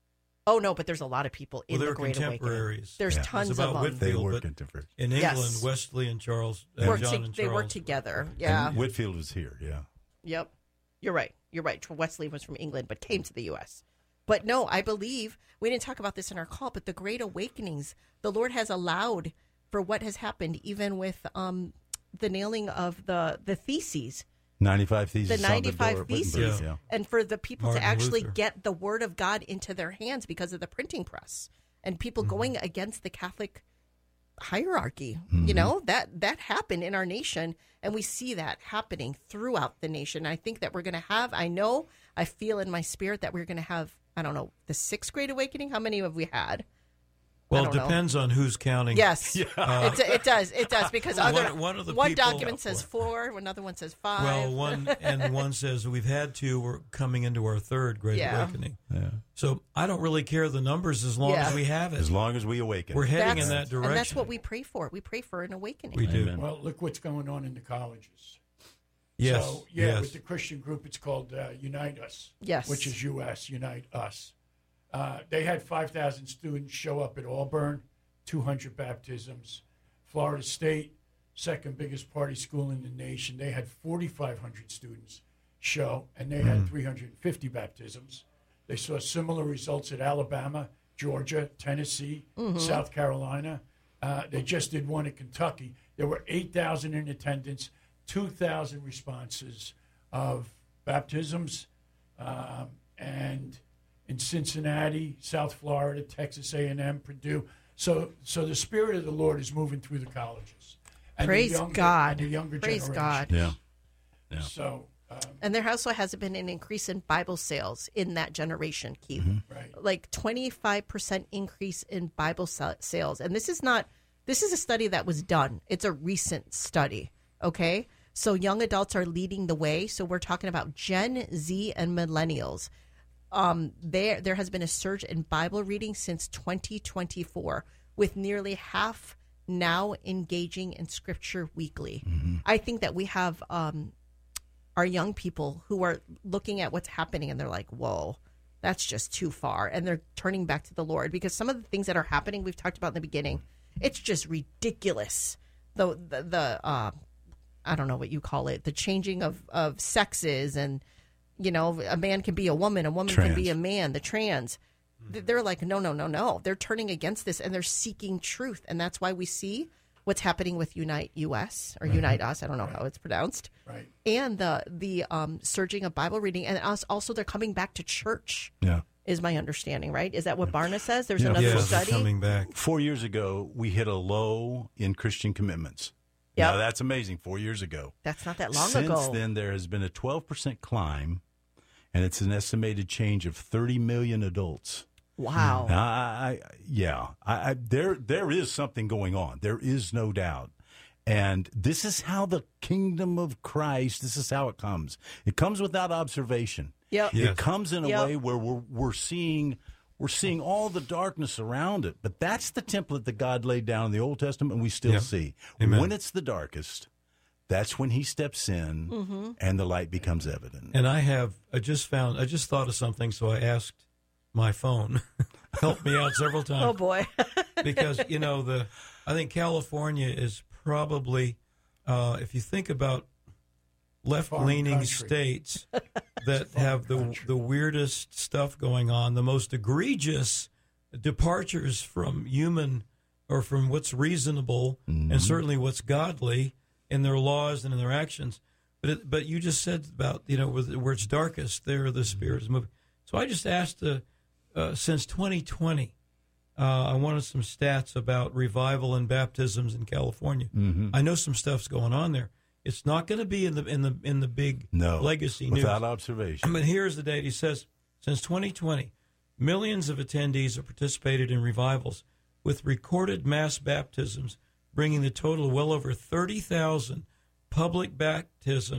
Oh, no, but there's a lot of people in Well, the they're Great Awakening. contemporaries. There's Yeah. It's tons about of them. Whitfield. They Field, were but- contemporaries. In England, Yes. Wesley and Charles, uh, Work John to- and they Charles. work together. Yeah. And Whitfield was here. Yeah. Yep. You're right. You're right. Wesley was from England, but came to the U S. But no, I believe, we didn't talk about this in our call, but the Great Awakenings, the Lord has allowed for what has happened, even with um, the nailing of the, the theses, ninety-five theses. the on ninety-five door at Wittenberg, theses, Yeah. and for the people Martin to actually Luther. get the Word of God into their hands because of the printing press, and people Mm-hmm. going against the Catholic hierarchy. Mm-hmm. You know, that that happened in our nation, and we see that happening throughout the nation. I think that we're going to have, I know, I feel in my spirit that we're going to have, I don't know, the sixth Great Awakening. How many have we had? Well, I it don't know. depends on who's counting. Yes, it, it does. It does because One- other one of the one people- document says four, another one says five. Well, one and one says we've had two. We're coming into our third Great Yeah. Awakening. Yeah. So I don't really care the numbers as long Yeah. as we have it. As long as we awaken. We're heading That's- in that direction. and that's what we pray for. We pray for an awakening. We do. Amen. Well, look what's going on in the colleges. Yes. So, yeah, yes. with the Christian group, it's called uh, Unite Us. Yes. Which is U S, Unite Us. Uh, they had five thousand students show up at Auburn, two hundred baptisms. Florida State, second biggest party school in the nation, they had forty-five hundred students show, and they had three hundred fifty baptisms. They saw similar results at Alabama, Georgia, Tennessee, South Carolina. Uh, they just did one at Kentucky. There were eight thousand in attendance, two thousand responses of baptisms, um, and in Cincinnati, South Florida, Texas A and M, Purdue. So, so the Spirit of the Lord is moving through the colleges. And the Praise younger- God. And the younger Praise God. generations. Yeah. Yeah. So, um, And there also has been an increase in Bible sales in that generation, Keith. right. Like twenty-five percent increase in Bible sa- sales. And this is not, this is a study that was done. It's a recent study, okay? So young adults are leading the way. So we're talking about Gen Z and millennials. Um, there, there has been a surge in Bible reading since twenty twenty-four, with nearly half now engaging in Scripture weekly. I think that we have um, our young people who are looking at what's happening and they're like, whoa, that's just too far. And they're turning back to the Lord because some of the things that are happening, we've talked about in the beginning, it's just ridiculous. The, the, the uh, I don't know what you call it, the changing of, of sexes, and, you know, a man can be a woman, a woman can be Trans. a man, the trans. Th- They're like, no, no, no, no. They're turning against this and they're seeking truth. And that's why we see what's happening with Unite U S or Unite Us. I don't know how it's pronounced. Right. And the the um, surging of Bible reading. And us, also they're coming back to church, Yeah. is my understanding, right? Is that what Barna says? There's Yeah. another yeah, they're study. coming back. Four years ago, we hit a low in Christian commitments. Yep. Now, that's amazing. Four years ago. That's not that long Since ago. then, there has been a twelve percent climb, and it's an estimated change of thirty million adults. Wow. Now, I, I, yeah, I, I, there, there is something going on. There is no doubt. And this is how the kingdom of Christ, this is how it comes. It comes without observation. Yep. Yes. It comes in a Yep. way where we're, we're seeing we're seeing all the darkness around it. But that's the template that God laid down in the Old Testament, and we still Yeah. see. Amen. When it's the darkest, that's when he steps in Mm-hmm. and the light becomes evident. And I have, I just found, I just thought of something, so I asked my phone, helped me out several times. Oh, boy. Because, you know, the I think California is probably, uh, if you think about left-leaning Farm country. states that have the country. the weirdest stuff going on, the most egregious departures from human or from what's reasonable and certainly what's godly in their laws and in their actions. But it, but you just said about, you know, with- where it's darkest, there the Spirit is moving. So I just asked, uh, uh, since twenty twenty, uh, I wanted some stats about revival and baptisms in California. Mm-hmm. I know some stuff's going on there. It's not going to be in the in the in the big No, legacy without news. observation. But here's the date. He says, since twenty twenty, millions of attendees have participated in revivals, with recorded mass baptisms bringing the total well over thirty thousand public baptisms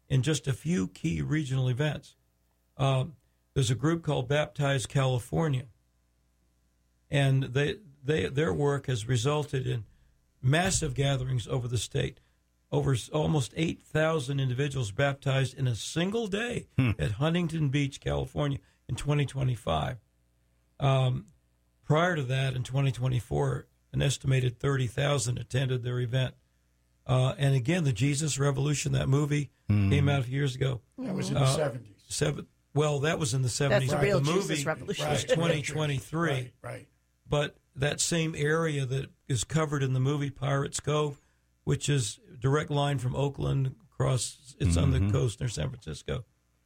in just a few key regional events. Um, there's a group called Baptize California, and they they their work has resulted in massive gatherings over the state. Over s- almost eight thousand individuals baptized in a single day Hmm. at Huntington Beach, California, in twenty twenty-five. Um, prior to that, in twenty twenty-four, an estimated thirty thousand attended their event. Uh, and again, the Jesus Revolution, that movie, Hmm. came out a few years ago. That was in the Uh, seventies. Seven, well, that was in the seventies. the but real the Jesus movie Revolution. was twenty twenty-three. Right, right. But that same area that is covered in the movie Pirates Cove, which is a direct line from Oakland across, it's on the coast near San Francisco.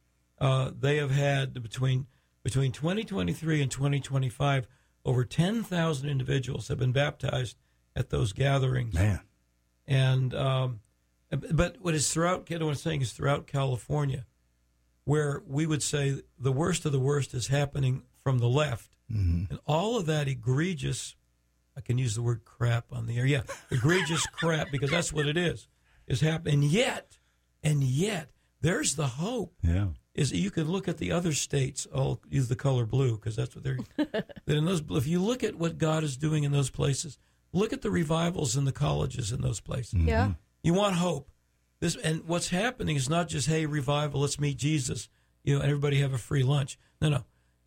Uh, they have had between between twenty twenty-three and twenty twenty-five, over ten thousand individuals have been baptized at those gatherings. Man. And um, but what is throughout, what I'm saying is throughout California, where we would say the worst of the worst is happening from the left, and all of that egregious, I can use the word crap on the air, yeah, egregious crap, because that's what it is, is happening. And yet, and yet, there's the hope. Yeah. Is that you can look at the other states. I'll use the color blue because that's what they're. that in those, if you look at what God is doing in those places, look at the revivals in the colleges in those places. Yeah. You want hope. This and what's happening is not just, hey, revival, let's meet Jesus, you know, and everybody have a free lunch. No, no.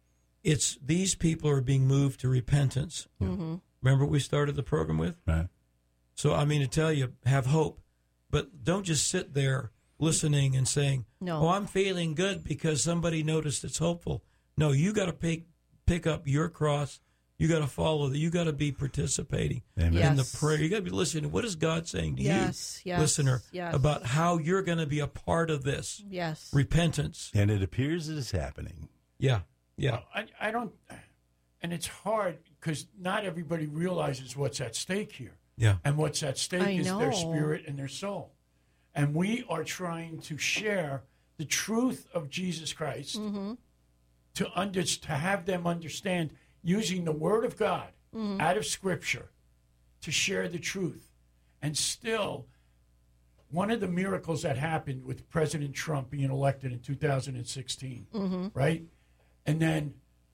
It's these people are being moved to repentance. Mm-hmm. Remember what we started the program with? Right. So I mean to tell you, have hope, but don't just sit there listening and saying, No. "Oh, I'm feeling good because somebody noticed it's hopeful." No, you got to pick pick up your cross. You got to follow that. You got to be participating Amen. in the Yes. prayer. You got to be listening. What is God saying to Yes, you, yes, listener, yes. about how you're going to be a part of this Yes. repentance? And it appears it is happening. Yeah, yeah. Well, I, I don't, and it's hard because not everybody realizes what's at stake here. Yeah. And what's at stake I is their know. spirit and their soul. And we are trying to share the truth of Jesus Christ Mm-hmm. to under, to have them understand using the Word of God Mm-hmm. out of Scripture to share the truth. And still, one of the miracles that happened with President Trump being elected in two thousand sixteen, Mm-hmm. right? And then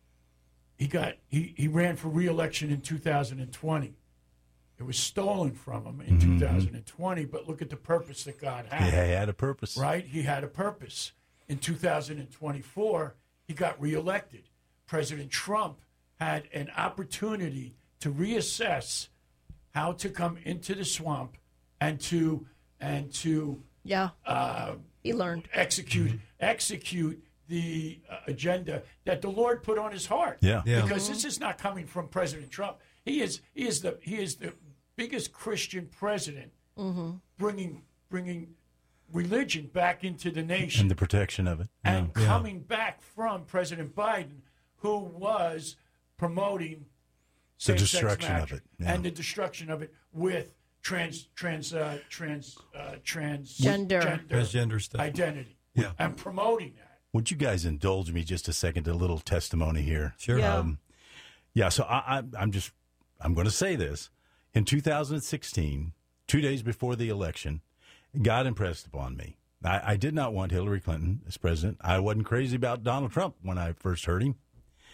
he got he, he ran for re-election in two thousand twenty. It was stolen from him in Mm-hmm. two thousand twenty, but look at the purpose that God He had. had a purpose. Right? He had a purpose. In two thousand twenty-four, he got reelected. President Trump had an opportunity to reassess how to come into the swamp and to and to Yeah. uh, He learned. execute execute the uh, agenda that the Lord put on his heart. Yeah. Yeah. Because this is not coming from President Trump. He is he is the he is the biggest Christian president, bringing bringing religion back into the nation And the protection of it. and Yeah. coming back from President Biden, who was promoting The same-sex destruction of marriage it, yeah. and the destruction of it with trans trans uh, trans uh, trans Gender. Transgender stuff. identity. Yeah. And promoting that. Would you guys indulge me just a second, a little testimony here? Sure. Yeah. Um, yeah, so I, I, I'm just, I'm going to say this. In two thousand sixteen, two days before the election, God impressed upon me. I, I did not want Hillary Clinton as president. I wasn't crazy about Donald Trump when I first heard him.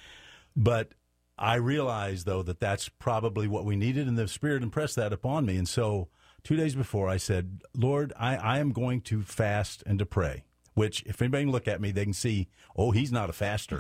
But I realized, though, that that's probably what we needed, and the Spirit impressed that upon me. And so two days before, I said, Lord, I, I am going to fast and to pray. Which, if anybody can look at me, they can see, oh, he's not a faster.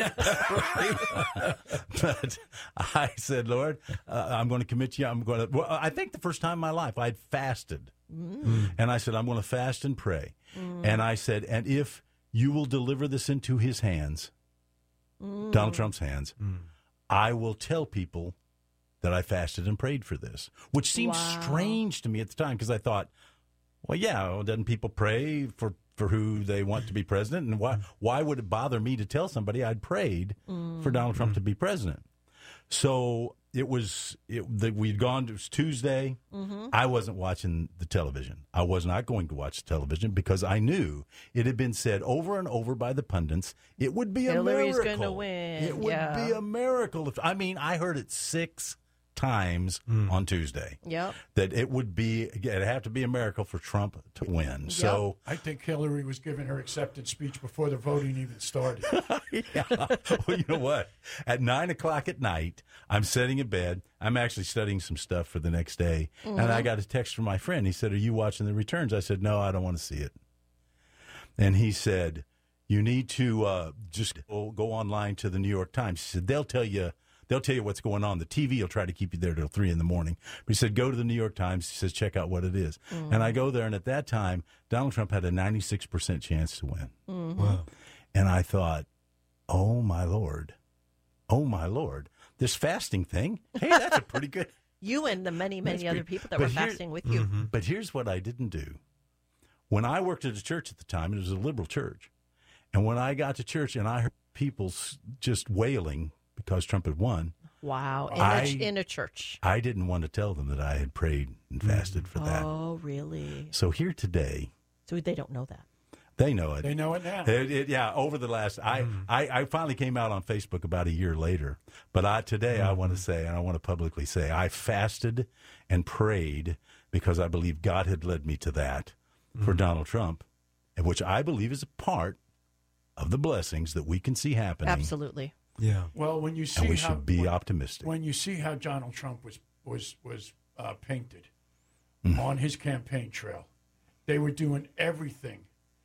But I said, Lord, uh, I'm going to commit to you. I'm going to. Well, I think the first time in my life I had fasted, Mm. and I said, I'm going to fast and pray. And I said, and if you will deliver this into his hands, Mm. Donald Trump's hands, I will tell people that I fasted and prayed for this, which seemed Wow. strange to me at the time because I thought, well, yeah, well, doesn't people pray for, for who they want to be president? And why why would it bother me to tell somebody I'd prayed for Donald Trump to be president? So it was it, the, we'd gone. It was Tuesday. I wasn't watching the television. I was not going to watch the television because I knew it had been said over and over by the pundits. It would be a Hillary's miracle. gonna win, It would yeah. be a miracle. If I mean, I heard it six times Mm. on Tuesday. Yep. That it would be, it'd have to be a miracle for Trump to win. So, I think Hillary was giving her acceptance speech before the voting even started. yeah. Well, you know what? At nine o'clock at night, I'm sitting in bed. I'm actually studying some stuff for the next day. Mm-hmm. And I got a text from my friend. He said, "Are you watching the returns?" I said, "No, I don't want to see it." And he said, "You need to uh, just go, go online to the New York Times." He said, "They'll tell you they'll tell you what's going on. The T V will try to keep you there till three in the morning." But he said, "Go to the New York Times." He says, "Check out what it is." Mm-hmm. And I go there, and at that time, Donald Trump had a ninety-six percent chance to win. Mm-hmm. Wow. And I thought, oh, my Lord. Oh, my Lord. This fasting thing, hey, that's a pretty good. You and the many, many That's other pretty- people that but were here- fasting with you. Mm-hmm. But here's what I didn't do. When I worked at a church at the time, it was a liberal church. And when I got to church and I heard people s- just wailing because Trump had won, Wow. In, I- a, in a church. I didn't want to tell them that I had prayed and fasted for that. Oh, really? So here today, So they don't know that. they know it. They know it now. It, it, yeah, over the last, I, I, I finally came out on Facebook about a year later. But I, today I want to say, and I want to publicly say, I fasted and prayed because I believe God had led me to that for Donald Trump, and which I believe is a part of the blessings that we can see happening. Absolutely. Yeah. Well, when you see And we how should be when, optimistic. when you see how Donald Trump was was was uh, painted Mm. on his campaign trail, they were doing everything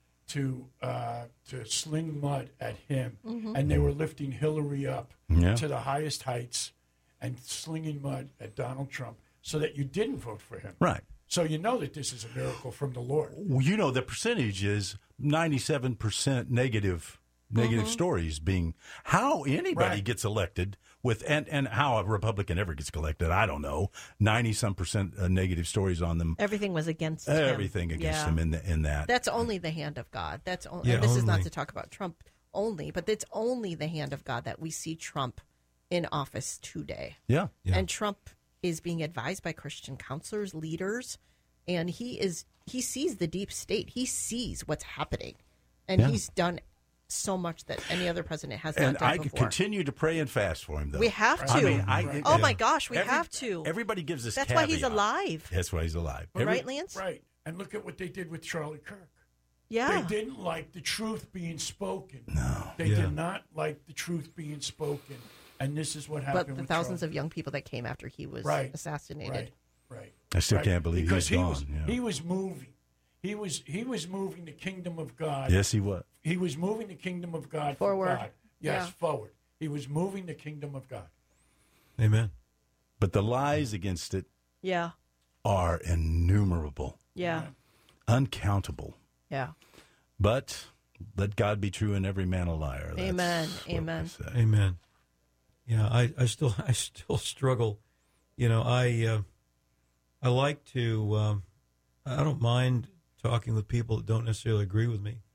to uh, to sling mud at him, and they were lifting Hillary up Yeah. to the highest heights and slinging mud at Donald Trump, so that you didn't vote for him. Right. So you know that this is a miracle from the Lord. Well, you know, the percentage is ninety-seven percent negative negative stories being how anybody Right. gets elected with and, and how a Republican ever gets elected, I don't know. ninety some percent uh, negative stories on them. Everything was against him. Everything against Yeah. him in the, in that. That's only the hand of God. That's only. Yeah, and this is not only. to talk about Trump only, but it's only the hand of God that we see Trump in office today. yeah. Yeah. And Trump is being advised by Christian counselors, leaders, and he is he sees the deep state. He sees what's happening, and Yeah. he's done so much that any other president has And not done I before. continue to pray and fast for him, though. We have to. I mean, I, Right. Oh yeah. my gosh, we Every- have to. Everybody gives this That's why he's caveat. alive. That's why he's alive. Every- Right, Lance? Right. And look at what they did with Charlie Kirk. Yeah. They didn't like the truth being spoken. No. They Yeah. did not like the truth being spoken. And this is what But happened the with thousands Charlie. of young people that came after he was Right. assassinated. Right. Right. I still right. can't believe because he's he gone. was yeah. he was moving. He was he was moving the kingdom of God. Yes, he was. He was moving the kingdom of God for Forward. God. Yes, Yeah. forward. He was moving the kingdom of God. Amen. But the lies against it Yeah. are innumerable, Yeah. uncountable. Yeah. But let God be true and every man a liar. That's Amen. what we Amen. say. Amen. Yeah, I, I still I still struggle. You know, I uh, I like to. Um, I don't mind talking with people that don't necessarily agree with me.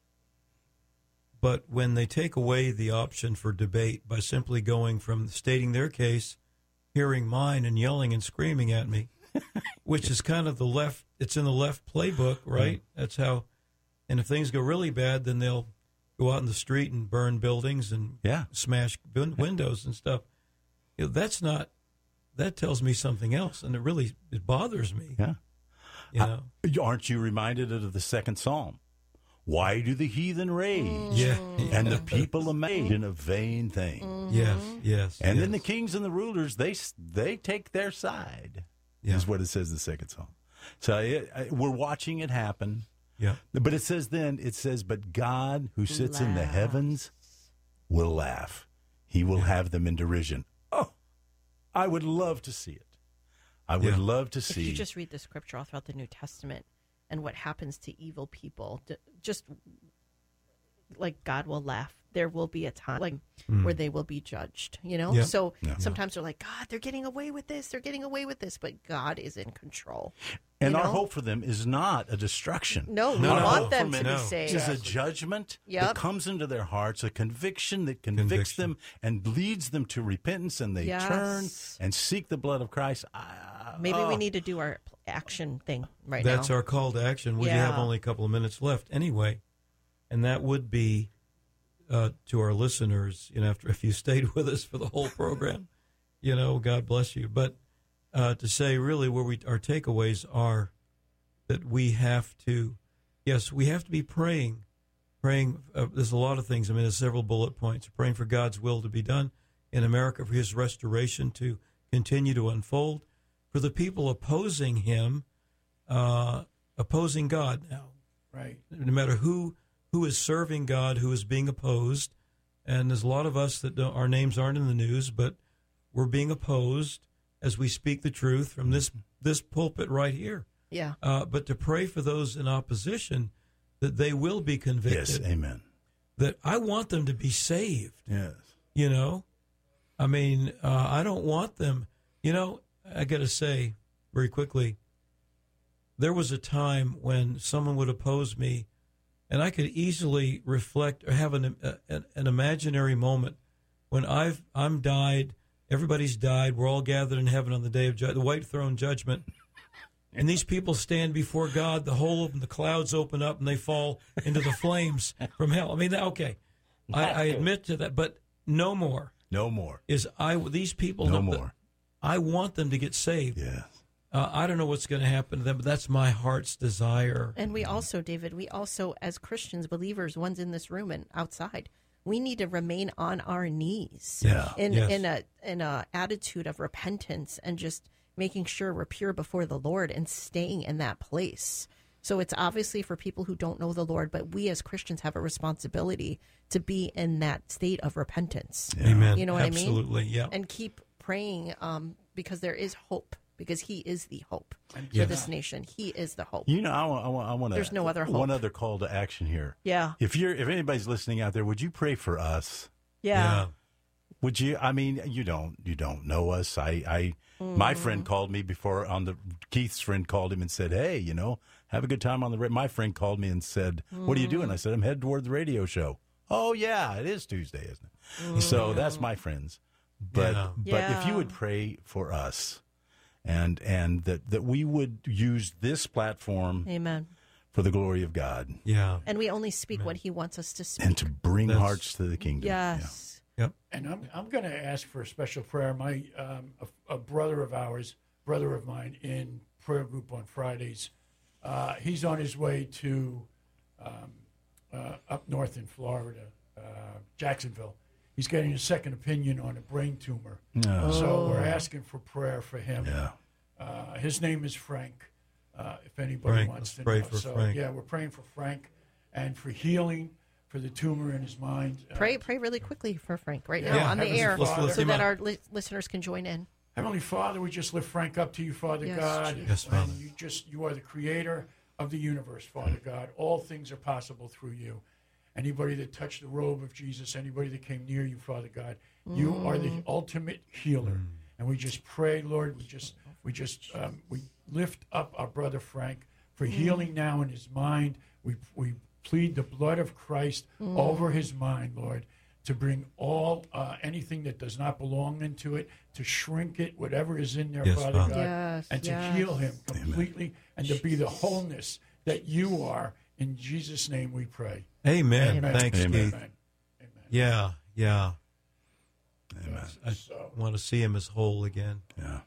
But when they take away the option for debate by simply going from stating their case, hearing mine, and yelling and screaming at me, which is kind of the left. It's in the left playbook, right? That's how. And if things go really bad, then they'll go out in the street and burn buildings and Yeah. smash win- windows and stuff. You know, that's not. That tells me something else, and it really it bothers me. Yeah. You know. Aren't you reminded of the second psalm? Why do the heathen rage? Yeah. And the people imagine a vain thing. Yes. Yes. And yes. then the kings and the rulers, they they take their side, Yeah. is what it says in the second psalm. So it, I, we're watching it happen. Yeah. But it says then, it says, but God who sits in the Laughs. heavens will laugh. He will have them in derision. Oh, I would love to see it. I would Yeah. love to If see. you just read the scripture all throughout the New Testament and what happens to evil people, d- just like God will laugh. There will be a time like where they will be judged, you know? Yeah. So Yeah. sometimes they're like, God, they're getting away with this. They're getting away with this. But God is in control. and you our know? hope for them is not a destruction. No, we No, no, want no. them to For be no. saved. Is a judgment that Yep. comes into their hearts, a conviction that convicts Conviction. them and leads them to repentance, and they Yes. turn and seek the blood of Christ. Ah, Maybe oh. we need to do our pl- action thing right That's now. our call to action. We Yeah. have only a couple of minutes left anyway, and that would be uh, to our listeners. You know, after if you stayed with us for the whole program, you know, God bless you. But uh, to say really where we our takeaways are that we have to, yes, we have to be praying, praying. Uh, there's a lot of things. I mean, there's several bullet points. Praying for God's will to be done in America, for His restoration to continue to unfold, for the people opposing Him, uh, opposing God now. Right. No matter who who is serving God, who is being opposed, and there's a lot of us that don't, our names aren't in the news, but we're being opposed as we speak the truth from this this pulpit right here. Yeah. Uh, but to pray for those in opposition that they will be convicted. Yes, amen. That I want them to be saved. Yes. You know, I mean, uh, I don't want them. You know, I got to say very quickly, there was a time when someone would oppose me, and I could easily reflect or have an uh, an, an imaginary moment when I've I'm died, everybody's died, we're all gathered in heaven on the day of ju- the white throne judgment, and these people stand before God. The whole of the clouds open up and they fall into the flames from hell. I mean, okay, I, I admit to that, but no more. No more. Is I these people? No that, more. I want them to get saved. Yes. Uh, I don't know what's going to happen to them, but that's my heart's desire. And we also, David, we also, as Christians, believers, ones in this room and outside, we need to remain on our knees Yeah. in Yes. in a in a attitude of repentance and just making sure we're pure before the Lord and staying in that place. So it's obviously for people who don't know the Lord, but we as Christians have a responsibility to be in that state of repentance. Amen. You know what I mean? Absolutely, yeah. And keep praying um, because there is hope. Because He is the hope for Yes. this nation. He is the hope. You know, I want, I want, I want to. There's no other hope. One other call to action here. Yeah. If you're, if anybody's listening out there, would you pray for us? Yeah. Would you? I mean, you don't, you don't know us. I, I, my friend called me before on the Keith's friend called him and said, "Hey, you know, have a good time on the." ra-" My friend called me and said, "What are you doing?" I said, "I'm headed toward the radio show." Oh yeah, it is Tuesday, isn't it? So that's my friends. But Yeah. but Yeah. if you would pray for us. And and that, that we would use this platform Amen. for the glory of God Yeah. And we only speak what He wants us to speak. and to bring That's- hearts to the kingdom. Yes. Yep. And I'm I'm going to ask for a special prayer. My um, a, a brother of ours, brother of mine, in prayer group on Fridays, uh, he's on his way to um, uh, up north in Florida, uh, Jacksonville. He's getting a second opinion on a brain tumor. No. So we're asking for prayer for him. Yeah. Uh, his name is Frank. Uh, if anybody Frank, wants let's to pray know. for so Frank. yeah, we're praying for Frank and for healing for the tumor in his mind. Uh, Pray pray really quickly for Frank right now Yeah. on the Heavenly air Father. Let's so lift that him our li- listeners can join in. Heavenly Father, we just lift Frank up to you, Father Yes, God. Jesus. Yes, Father. And you just you are the creator of the universe, Father God. All things are possible through you. Anybody that touched the robe of Jesus, anybody that came near you, Father God, you are the ultimate healer. And we just pray, Lord, we just we just um, we lift up our brother Frank for healing now in his mind. We we plead the blood of Christ over his mind, Lord, to bring all uh, anything that does not belong into it, to shrink it, whatever is in there, Yes, Father Father. God, Yes, and to yes. heal him completely and to be the wholeness that you are. In Jesus' name we pray. Amen. Amen. Thanks, Amen. Keith. Amen. Amen. Yeah, yeah. Amen. I So, want to see him as whole again. Yeah.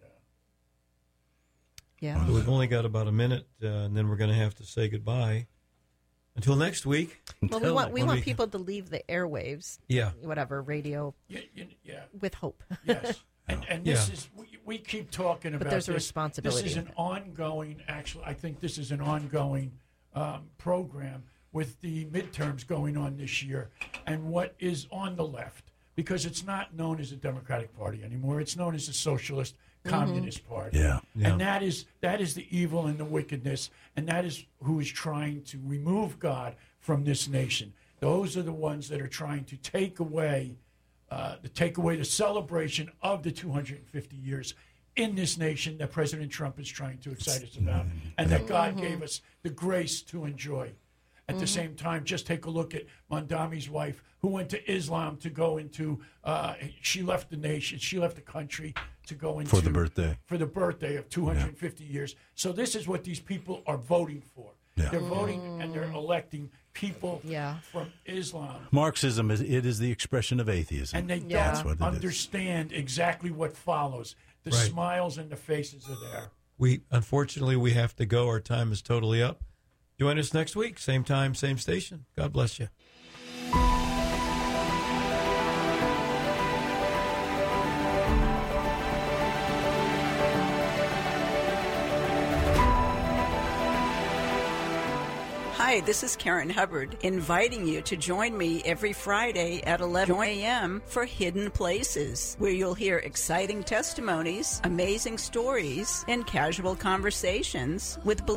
Yeah. So we've only got about a minute, uh, and then we're going to have to say goodbye. Until next week. Well, we want we When want we- people to leave the airwaves, Yeah. whatever radio, yeah, you- yeah. with hope. Yes. And, and this Yeah. is, we, we keep talking about there's a this. responsibility This is in an ongoing, actually, I think this is an ongoing um, program with the midterms going on this year and what is on the left, because it's not known as a Democratic Party anymore. It's known as a Socialist Communist Party. Yeah. Yeah. And that is that is the evil and the wickedness, and that is who is trying to remove God from this nation. Those are the ones that are trying to take away uh, to take away the celebration of the two hundred fifty years in this nation that President Trump is trying to excite us about, and that God gave us the grace to enjoy. At the same time, just take a look at Mondami's wife, who went to Islam to go into. Uh, she left the nation. She left the country to go into For the birthday. for the birthday of two hundred fifty years. So this is what these people are voting for. Yeah. They're voting and they're electing people Yeah. from Islam. Marxism is it is the expression of atheism. And they Yeah. That's what don't it is. understand exactly what follows. The Right. smiles and the faces are there. We unfortunately we have to go. Our time is totally up. Join us next week, same time, same station. God bless you. Hi, this is Karen Hubbard, inviting you to join me every Friday at eleven a.m. for Hidden Places, where you'll hear exciting testimonies, amazing stories, and casual conversations with